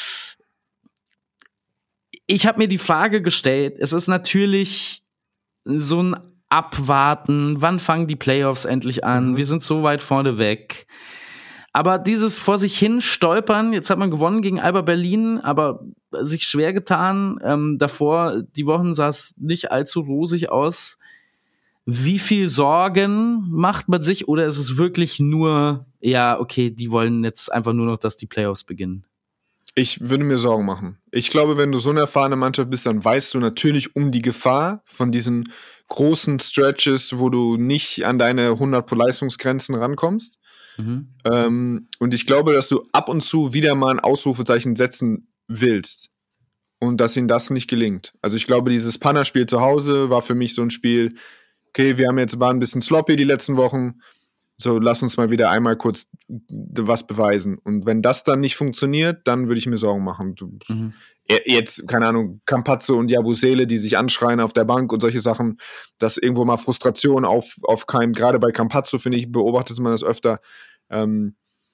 Ich habe mir die Frage gestellt, es ist natürlich so ein Abwarten, wann fangen die Playoffs endlich an? Mhm. Wir sind so weit vorne weg. Aber dieses vor sich hin stolpern, jetzt hat man gewonnen gegen Alba Berlin, aber sich schwer getan. Ähm, davor, die Wochen sah es nicht allzu rosig aus. Wie viel Sorgen macht man sich? Oder ist es wirklich nur, ja, okay, die wollen jetzt einfach nur noch, dass die Playoffs beginnen? Ich würde mir Sorgen machen. Ich glaube, wenn du so eine erfahrene Mannschaft bist, dann weißt du natürlich um die Gefahr von diesen großen Stretches, wo du nicht an deine hundert Leistungsgrenzen rankommst. Mhm. Ähm, und ich glaube, dass du ab und zu wieder mal ein Ausrufezeichen setzen willst und dass ihnen das nicht gelingt. Also ich glaube, dieses Panna-Spiel zu Hause war für mich so ein Spiel, okay, wir haben jetzt waren ein bisschen sloppy die letzten Wochen, so lass uns mal wieder einmal kurz was beweisen. Und wenn das dann nicht funktioniert, dann würde ich mir Sorgen machen. Du, mhm. Jetzt, keine Ahnung, Campazzo und Yabusele, die sich anschreien auf der Bank und solche Sachen, dass irgendwo mal Frustration auf, aufkeimt. Gerade bei Campazzo, finde ich, beobachtet man das öfter. Ähm,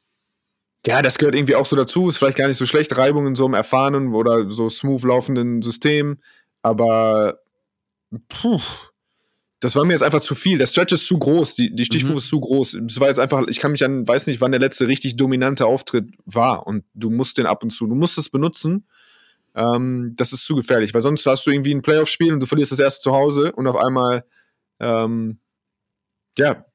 ja, das gehört irgendwie auch so dazu. Ist vielleicht gar nicht so schlecht, Reibung in so einem erfahrenen oder so smooth laufenden System. Aber puh, das war mir jetzt einfach zu viel. Der Stretch ist zu groß, die, die Stichprobe mhm. ist zu groß. Es war jetzt einfach, ich kann mich an, weiß nicht, wann der letzte richtig dominante Auftritt war. Und du musst den ab und zu, du musst es benutzen. Ähm, das ist zu gefährlich, weil sonst hast du irgendwie ein Playoff-Spiel und du verlierst das erste zu Hause und auf einmal ähm, ja,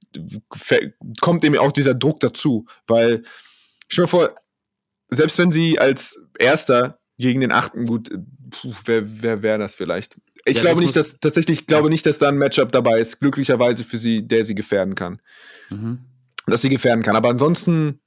kommt eben auch dieser Druck dazu, weil stell dir vor, selbst wenn sie als Erster gegen den Achten, gut, puh, wer, wer wäre das vielleicht? Ich ja, glaube das nicht, dass tatsächlich, ich glaube ja. nicht, dass da ein Matchup dabei ist, glücklicherweise für sie, der sie gefährden kann. Mhm. Dass sie gefährden kann, aber ansonsten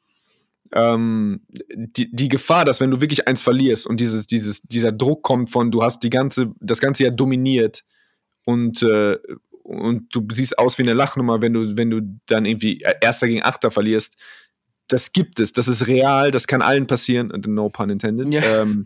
Ähm, die, die Gefahr, dass wenn du wirklich eins verlierst und dieses, dieses, dieser Druck kommt von, du hast die ganze, das ganze Jahr dominiert und, äh, und du siehst aus wie eine Lachnummer, wenn du, wenn du dann irgendwie Erster gegen Achter verlierst, das gibt es, das ist real, das kann allen passieren, no pun intended. Ja, ähm,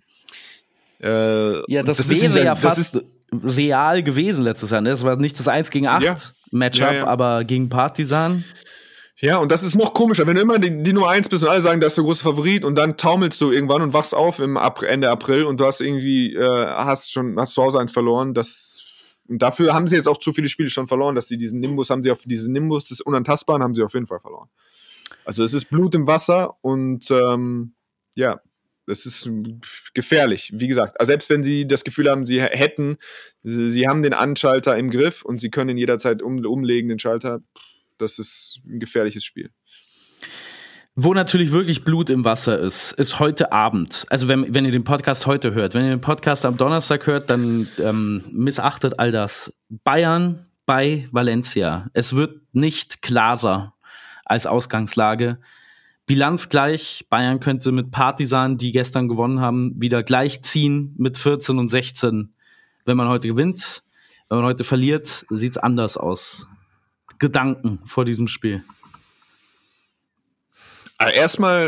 äh, ja das, das wäre dieser, ja fast real gewesen letztes Jahr, ne? Das war nicht das eins gegen acht ja. Matchup, ja, ja. aber gegen Partizan. Ja, und das ist noch komischer, wenn du immer die, die Nummer eins bist und alle sagen, das ist der große Favorit und dann taumelst du irgendwann und wachst auf im April, Ende April und du hast irgendwie, äh, hast schon, hast zu Hause eins verloren. Das, und dafür haben sie jetzt auch zu viele Spiele schon verloren, dass sie diesen Nimbus, haben sie auf diesen Nimbus des Unantastbaren, haben sie auf jeden Fall verloren. Also es ist Blut im Wasser und ähm, ja, es ist gefährlich, wie gesagt. Also selbst wenn sie das Gefühl haben, sie hätten, sie, sie haben den Anschalter im Griff und sie können ihn jederzeit um, umlegen, den Schalter. Das ist ein gefährliches Spiel. Wo natürlich wirklich Blut im Wasser ist, ist heute Abend. Also wenn, wenn ihr den Podcast heute hört. Wenn ihr den Podcast am Donnerstag hört, dann ähm, missachtet all das. Bayern bei Valencia. Es wird nicht klarer als Ausgangslage. Bilanz gleich. Bayern könnte mit Partizan, die gestern gewonnen haben, wieder gleich ziehen mit vierzehn und sechzehn. Wenn man heute gewinnt, wenn man heute verliert, sieht's anders aus. Gedanken vor diesem Spiel? Also erstmal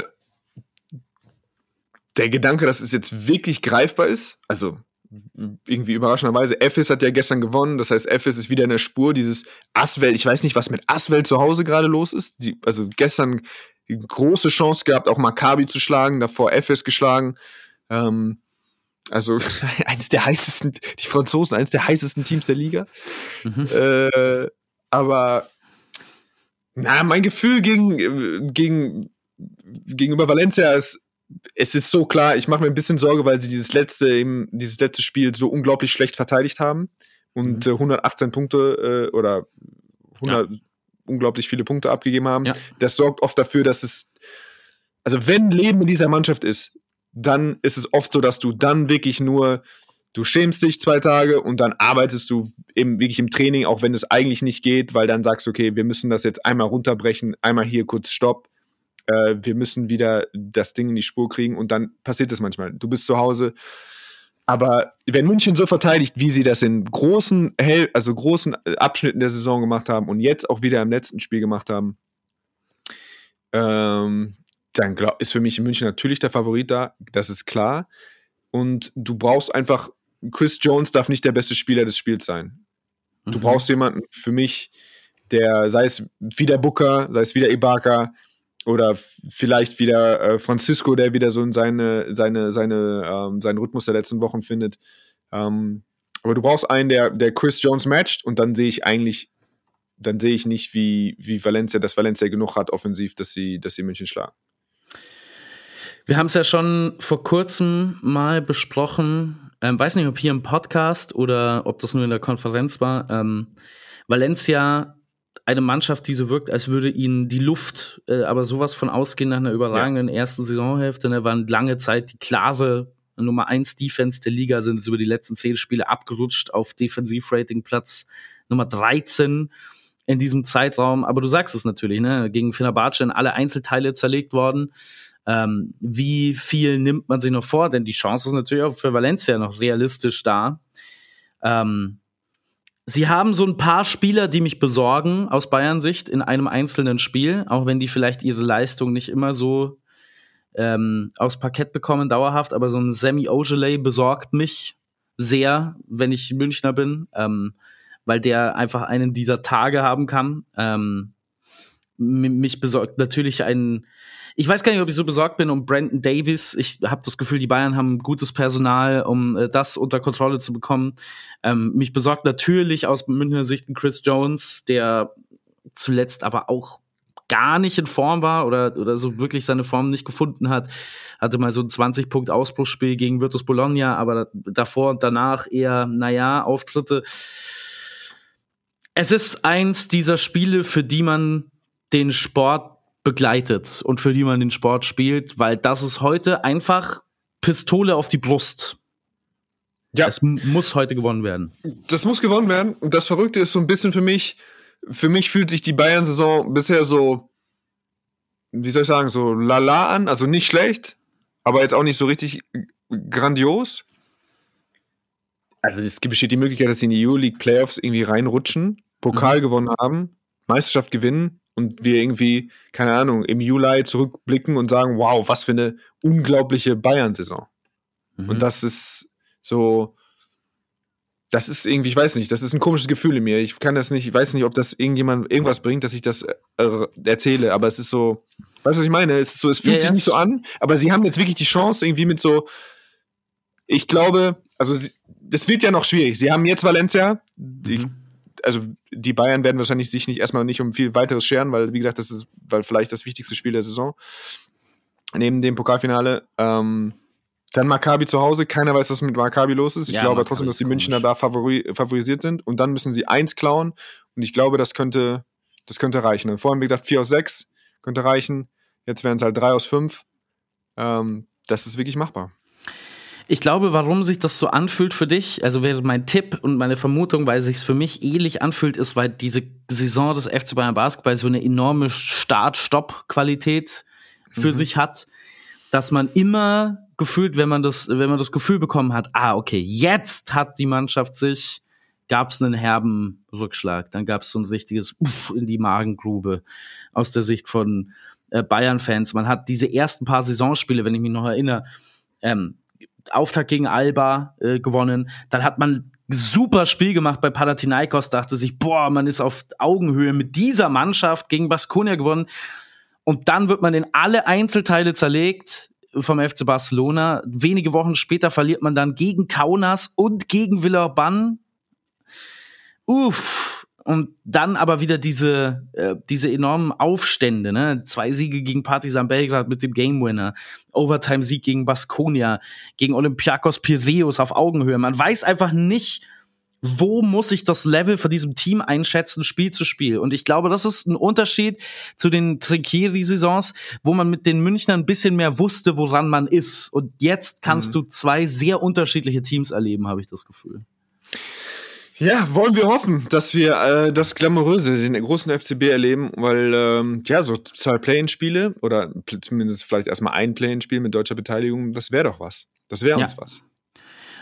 der Gedanke, dass es jetzt wirklich greifbar ist, also irgendwie überraschenderweise, Efes hat ja gestern gewonnen, das heißt, Efes ist wieder in der Spur, dieses Asvel, ich weiß nicht, was mit Asvel zu Hause gerade los ist, die, also gestern große Chance gehabt, auch Maccabi zu schlagen, davor Efes geschlagen, ähm, also eines der heißesten, die Franzosen, eines der heißesten Teams der Liga, mhm. äh, aber na, mein Gefühl gegen, gegen, gegenüber Valencia ist, es ist so klar, ich mache mir ein bisschen Sorge, weil sie dieses letzte, eben, dieses letzte Spiel so unglaublich schlecht verteidigt haben und mhm. äh, hundertachtzehn Punkte äh, oder hundert ja. unglaublich viele Punkte abgegeben haben. Ja. Das sorgt oft dafür, dass es, also wenn Leben in dieser Mannschaft ist, dann ist es oft so, dass du dann wirklich nur du schämst dich zwei Tage und dann arbeitest du eben wirklich im Training, auch wenn es eigentlich nicht geht, weil dann sagst du, okay, wir müssen das jetzt einmal runterbrechen, einmal hier kurz Stopp, äh, wir müssen wieder das Ding in die Spur kriegen und dann passiert das manchmal. Du bist zu Hause, Aber wenn München so verteidigt, wie sie das in großen, also großen Abschnitten der Saison gemacht haben und jetzt auch wieder im letzten Spiel gemacht haben, ähm, dann glaub, ist für mich München natürlich der Favorit da, das ist klar. Und du brauchst einfach, Chris Jones darf nicht der beste Spieler des Spiels sein. Du mhm. brauchst jemanden für mich, der, sei es wieder Booker, sei es wieder Ibaka oder vielleicht wieder äh, Francisco, der wieder so in seine, seine, seine, ähm, seinen Rhythmus der letzten Wochen findet. Ähm, aber du brauchst einen, der, der Chris Jones matcht und dann sehe ich eigentlich, dann sehe ich nicht, wie, wie Valencia, dass Valencia genug hat offensiv, dass sie, dass sie München schlagen. Wir haben es ja schon vor kurzem mal besprochen, ähm, weiß nicht, ob hier im Podcast oder ob das nur in der Konferenz war, ähm, Valencia, eine Mannschaft, die so wirkt, als würde ihnen die Luft äh, aber sowas von ausgehen nach einer überragenden ja. ersten Saisonhälfte. Ne, waren lange Zeit die klare Nummer eins Defense der Liga, sind jetzt über die letzten zehn Spiele abgerutscht auf Defensivrating Platz Nummer dreizehn in diesem Zeitraum. Aber du sagst es natürlich, ne, gegen Fenerbahce in alle Einzelteile zerlegt worden. Ähm, wie viel nimmt man sich noch vor? Denn die Chance ist natürlich auch für Valencia noch realistisch da. Ähm, sie haben so ein paar Spieler, die mich besorgen aus Bayern-Sicht in einem einzelnen Spiel, auch wenn die vielleicht ihre Leistung nicht immer so ähm, aufs Parkett bekommen, dauerhaft. Aber so ein Semi Ojeleye besorgt mich sehr, wenn ich Münchner bin, ähm, weil der einfach einen dieser Tage haben kann. Ähm, mich besorgt natürlich ein Ich weiß gar nicht, ob ich so besorgt bin um Brandon Davis. Ich habe das Gefühl, die Bayern haben gutes Personal, um äh, das unter Kontrolle zu bekommen. Ähm, mich besorgt natürlich aus Münchner Sicht ein Chris Jones, der zuletzt aber auch gar nicht in Form war oder, oder so wirklich seine Form nicht gefunden hat. Hatte mal so ein zwanzig-Punkt-Ausbruchsspiel gegen Virtus Bologna, aber davor und danach eher, naja, Auftritte. Es ist eins dieser Spiele, für die man den Sport begleitet und für die man den Sport spielt, weil das ist heute einfach Pistole auf die Brust. Ja. Es m- muss heute gewonnen werden. Das muss gewonnen werden. Und das Verrückte ist so ein bisschen für mich, für mich fühlt sich die Bayern-Saison bisher so, wie soll ich sagen, so lala an, also nicht schlecht, aber jetzt auch nicht so richtig grandios. Also es besteht die Möglichkeit, dass sie in die Euroleague-Playoffs irgendwie reinrutschen, Pokal mhm. gewonnen haben, Meisterschaft gewinnen und wir irgendwie, keine Ahnung, im Juli zurückblicken und sagen, wow, was für eine unglaubliche Bayern-Saison. Mhm. Und das ist so, das ist irgendwie, ich weiß nicht, das ist ein komisches Gefühl in mir. Ich kann das nicht, ich weiß nicht, ob das irgendjemand irgendwas bringt, dass ich das äh, erzähle, aber es ist so, weißt du, was ich meine? Es ist so, es fühlt ja, sich ja. nicht so an, aber sie haben jetzt wirklich die Chance, irgendwie mit so, ich glaube, also das wird ja noch schwierig. Sie haben jetzt Valencia, die, mhm. also die Bayern werden wahrscheinlich sich nicht erstmal nicht um viel weiteres scheren, weil, wie gesagt, das ist weil vielleicht das wichtigste Spiel der Saison. Neben dem Pokalfinale. Ähm, dann Maccabi zu Hause. Keiner weiß, was mit Maccabi los ist. Ich ja, glaube Maccabi trotzdem, dass die Münchner da favori- favorisiert sind. Und dann müssen sie eins klauen. Und ich glaube, das könnte, das könnte reichen. Und vorhin, wie gesagt, vier aus sechs könnte reichen. Jetzt wären es halt drei aus fünf. Ähm, das ist wirklich machbar. Ich glaube, warum sich das so anfühlt für dich, also wäre mein Tipp und meine Vermutung, weil sich es für mich ähnlich anfühlt, ist, weil diese Saison des F C Bayern Basketball so eine enorme Start-Stopp-Qualität für mhm. sich hat, dass man immer gefühlt, wenn man das, wenn man das Gefühl bekommen hat, ah, okay, jetzt hat die Mannschaft sich, gab es einen herben Rückschlag, dann gab es so ein richtiges Uff in die Magengrube aus der Sicht von äh, Bayern-Fans. Man hat diese ersten paar Saisonspiele, wenn ich mich noch erinnere, ähm, Auftakt gegen Alba äh, gewonnen. Dann hat man ein super Spiel gemacht bei Panathinaikos, dachte sich, boah, man ist auf Augenhöhe mit dieser Mannschaft gegen Baskonia gewonnen. Und dann wird man in alle Einzelteile zerlegt vom F C Barcelona. Wenige Wochen später verliert man dann gegen Kaunas und gegen Villeurbanne. Uff. Und dann aber wieder diese äh, diese enormen Aufstände, ne? Zwei Siege gegen Partizan Belgrad mit dem Game Winner, Overtime-Sieg gegen Baskonia, gegen Olympiakos Piräus auf Augenhöhe. Man weiß einfach nicht, wo muss ich das Level von diesem Team einschätzen, Spiel zu Spiel. Und ich glaube, das ist ein Unterschied zu den Trinkieri-Saisons, wo man mit den Münchnern ein bisschen mehr wusste, woran man ist. Und jetzt kannst mhm. du zwei sehr unterschiedliche Teams erleben, habe ich das Gefühl. Ja, wollen wir hoffen, dass wir äh, das Glamouröse, den großen F C B erleben, weil, ähm, ja, so zwei Play-in-Spiele oder zumindest vielleicht erstmal ein Play-in-Spiel mit deutscher Beteiligung, das wäre doch was. Das wäre uns ja. was.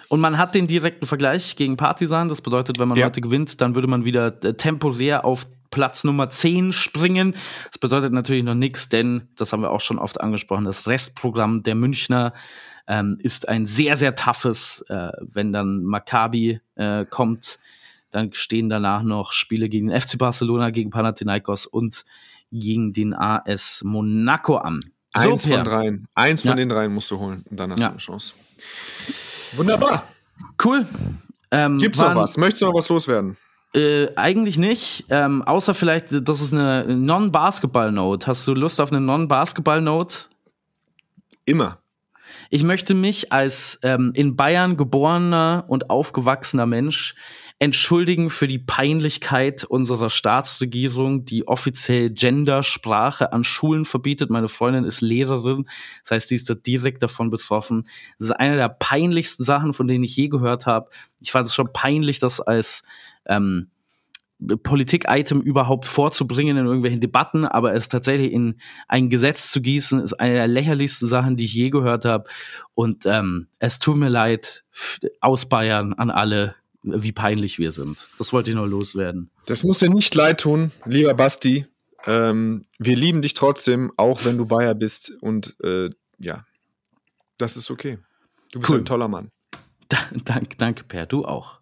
Und man hat den direkten Vergleich gegen Partizan. Das bedeutet, wenn man ja. heute gewinnt, dann würde man wieder äh, temporär auf Platz Nummer zehn springen. Das bedeutet natürlich noch nichts, denn, das haben wir auch schon oft angesprochen, das Restprogramm der Münchner ähm, ist ein sehr, sehr toughes. Äh, wenn dann Maccabi äh, kommt, dann stehen danach noch Spiele gegen den F C Barcelona, gegen Panathinaikos und gegen den A S Monaco an. So, Eins Per. von dreien. Eins von Ja. den dreien musst du holen und dann hast Ja. du eine Chance. Wunderbar. Cool. Ähm, Gibt's waren- noch was? Möchtest du noch was loswerden? Äh, eigentlich nicht. Ähm, außer vielleicht, das ist eine Non-Basketball-Note. Hast du Lust auf eine Non-Basketball-Note? Immer. Ich möchte mich als ähm, in Bayern geborener und aufgewachsener Mensch entschuldigen für die Peinlichkeit unserer Staatsregierung, die offiziell Gendersprache an Schulen verbietet. Meine Freundin ist Lehrerin, das heißt, sie ist da direkt davon betroffen. Das ist eine der peinlichsten Sachen, von denen ich je gehört habe. Ich fand es schon peinlich, das als ähm, Politik-Item überhaupt vorzubringen in irgendwelchen Debatten, aber es tatsächlich in ein Gesetz zu gießen, ist eine der lächerlichsten Sachen, die ich je gehört habe. Und ähm, es tut mir leid f- aus Bayern an alle, wie peinlich wir sind. Das wollte ich noch loswerden. Das muss dir nicht leid tun, lieber Basti. Ähm, wir lieben dich trotzdem, auch wenn du Bayer bist. Und äh, ja, das ist okay. Du bist Cool. ein toller Mann. Da, danke, danke, Per, du auch.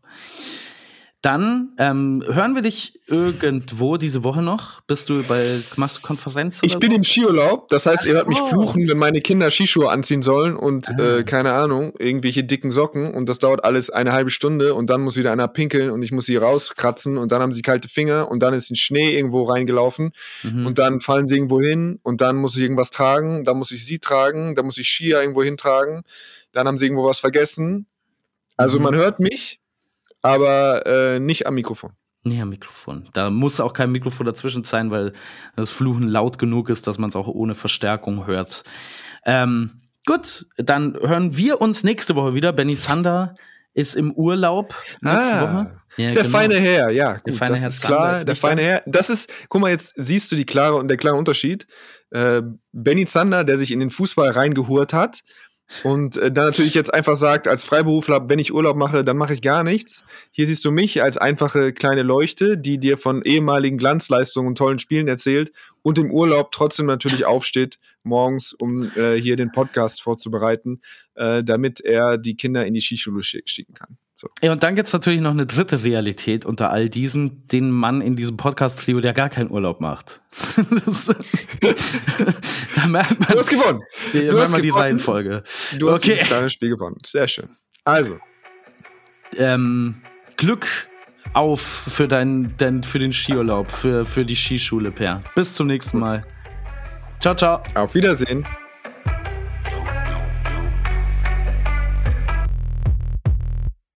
Dann ähm, hören wir dich irgendwo diese Woche noch. Bist du bei, machst du Konferenz oder Ich bin so? im Skiurlaub, das heißt, Ach ihr hört mich so. fluchen, wenn meine Kinder Skischuhe anziehen sollen und Ah. äh, keine Ahnung, irgendwelche dicken Socken und das dauert alles eine halbe Stunde und dann muss wieder einer pinkeln und ich muss sie rauskratzen und dann haben sie kalte Finger und dann ist ein Schnee irgendwo reingelaufen Mhm. und dann fallen sie irgendwo hin und dann muss ich irgendwas tragen, dann muss ich sie tragen, dann muss ich Skier irgendwo hintragen, dann haben sie irgendwo was vergessen. Also Mhm. man hört mich, aber äh, nicht am Mikrofon. Nee, am Mikrofon. Da muss auch kein Mikrofon dazwischen sein, weil das Fluchen laut genug ist, dass man es auch ohne Verstärkung hört. Ähm, gut, dann hören wir uns nächste Woche wieder. Benny Zander ist im Urlaub nächste Ah, Woche. Ja, der genau. feine Herr, ja, gut, feine das Herr ist Zander klar. ist Der nicht feine da. Herr, das ist, guck mal, jetzt siehst du die klare, der klare Unterschied. Äh, Benny Zander, der sich in den Fußball reingehurt hat und äh, dann natürlich jetzt einfach sagt, als Freiberufler, wenn ich Urlaub mache, dann mache ich gar nichts. Hier siehst du mich als einfache kleine Leuchte, die dir von ehemaligen Glanzleistungen und tollen Spielen erzählt und im Urlaub trotzdem natürlich aufsteht morgens, um äh, hier den Podcast vorzubereiten, äh, damit er die Kinder in die Skischule schick- schicken kann. So. Ja, und dann gibt's natürlich noch eine dritte Realität unter all diesen, den Mann in diesem Podcast-Trio, der gar keinen Urlaub macht. Das, da merkt man, Du hast gewonnen. da Du merkt hast man die gewonnen. Reihenfolge. Du hast Okay. dieses kleine Spiel gewonnen. Sehr schön. Also, Ähm, Glück auf für, dein, dein, für den Skiurlaub, für, für die Skischule, Per. Bis zum nächsten Mal. Ciao, ciao. auf Wiedersehen.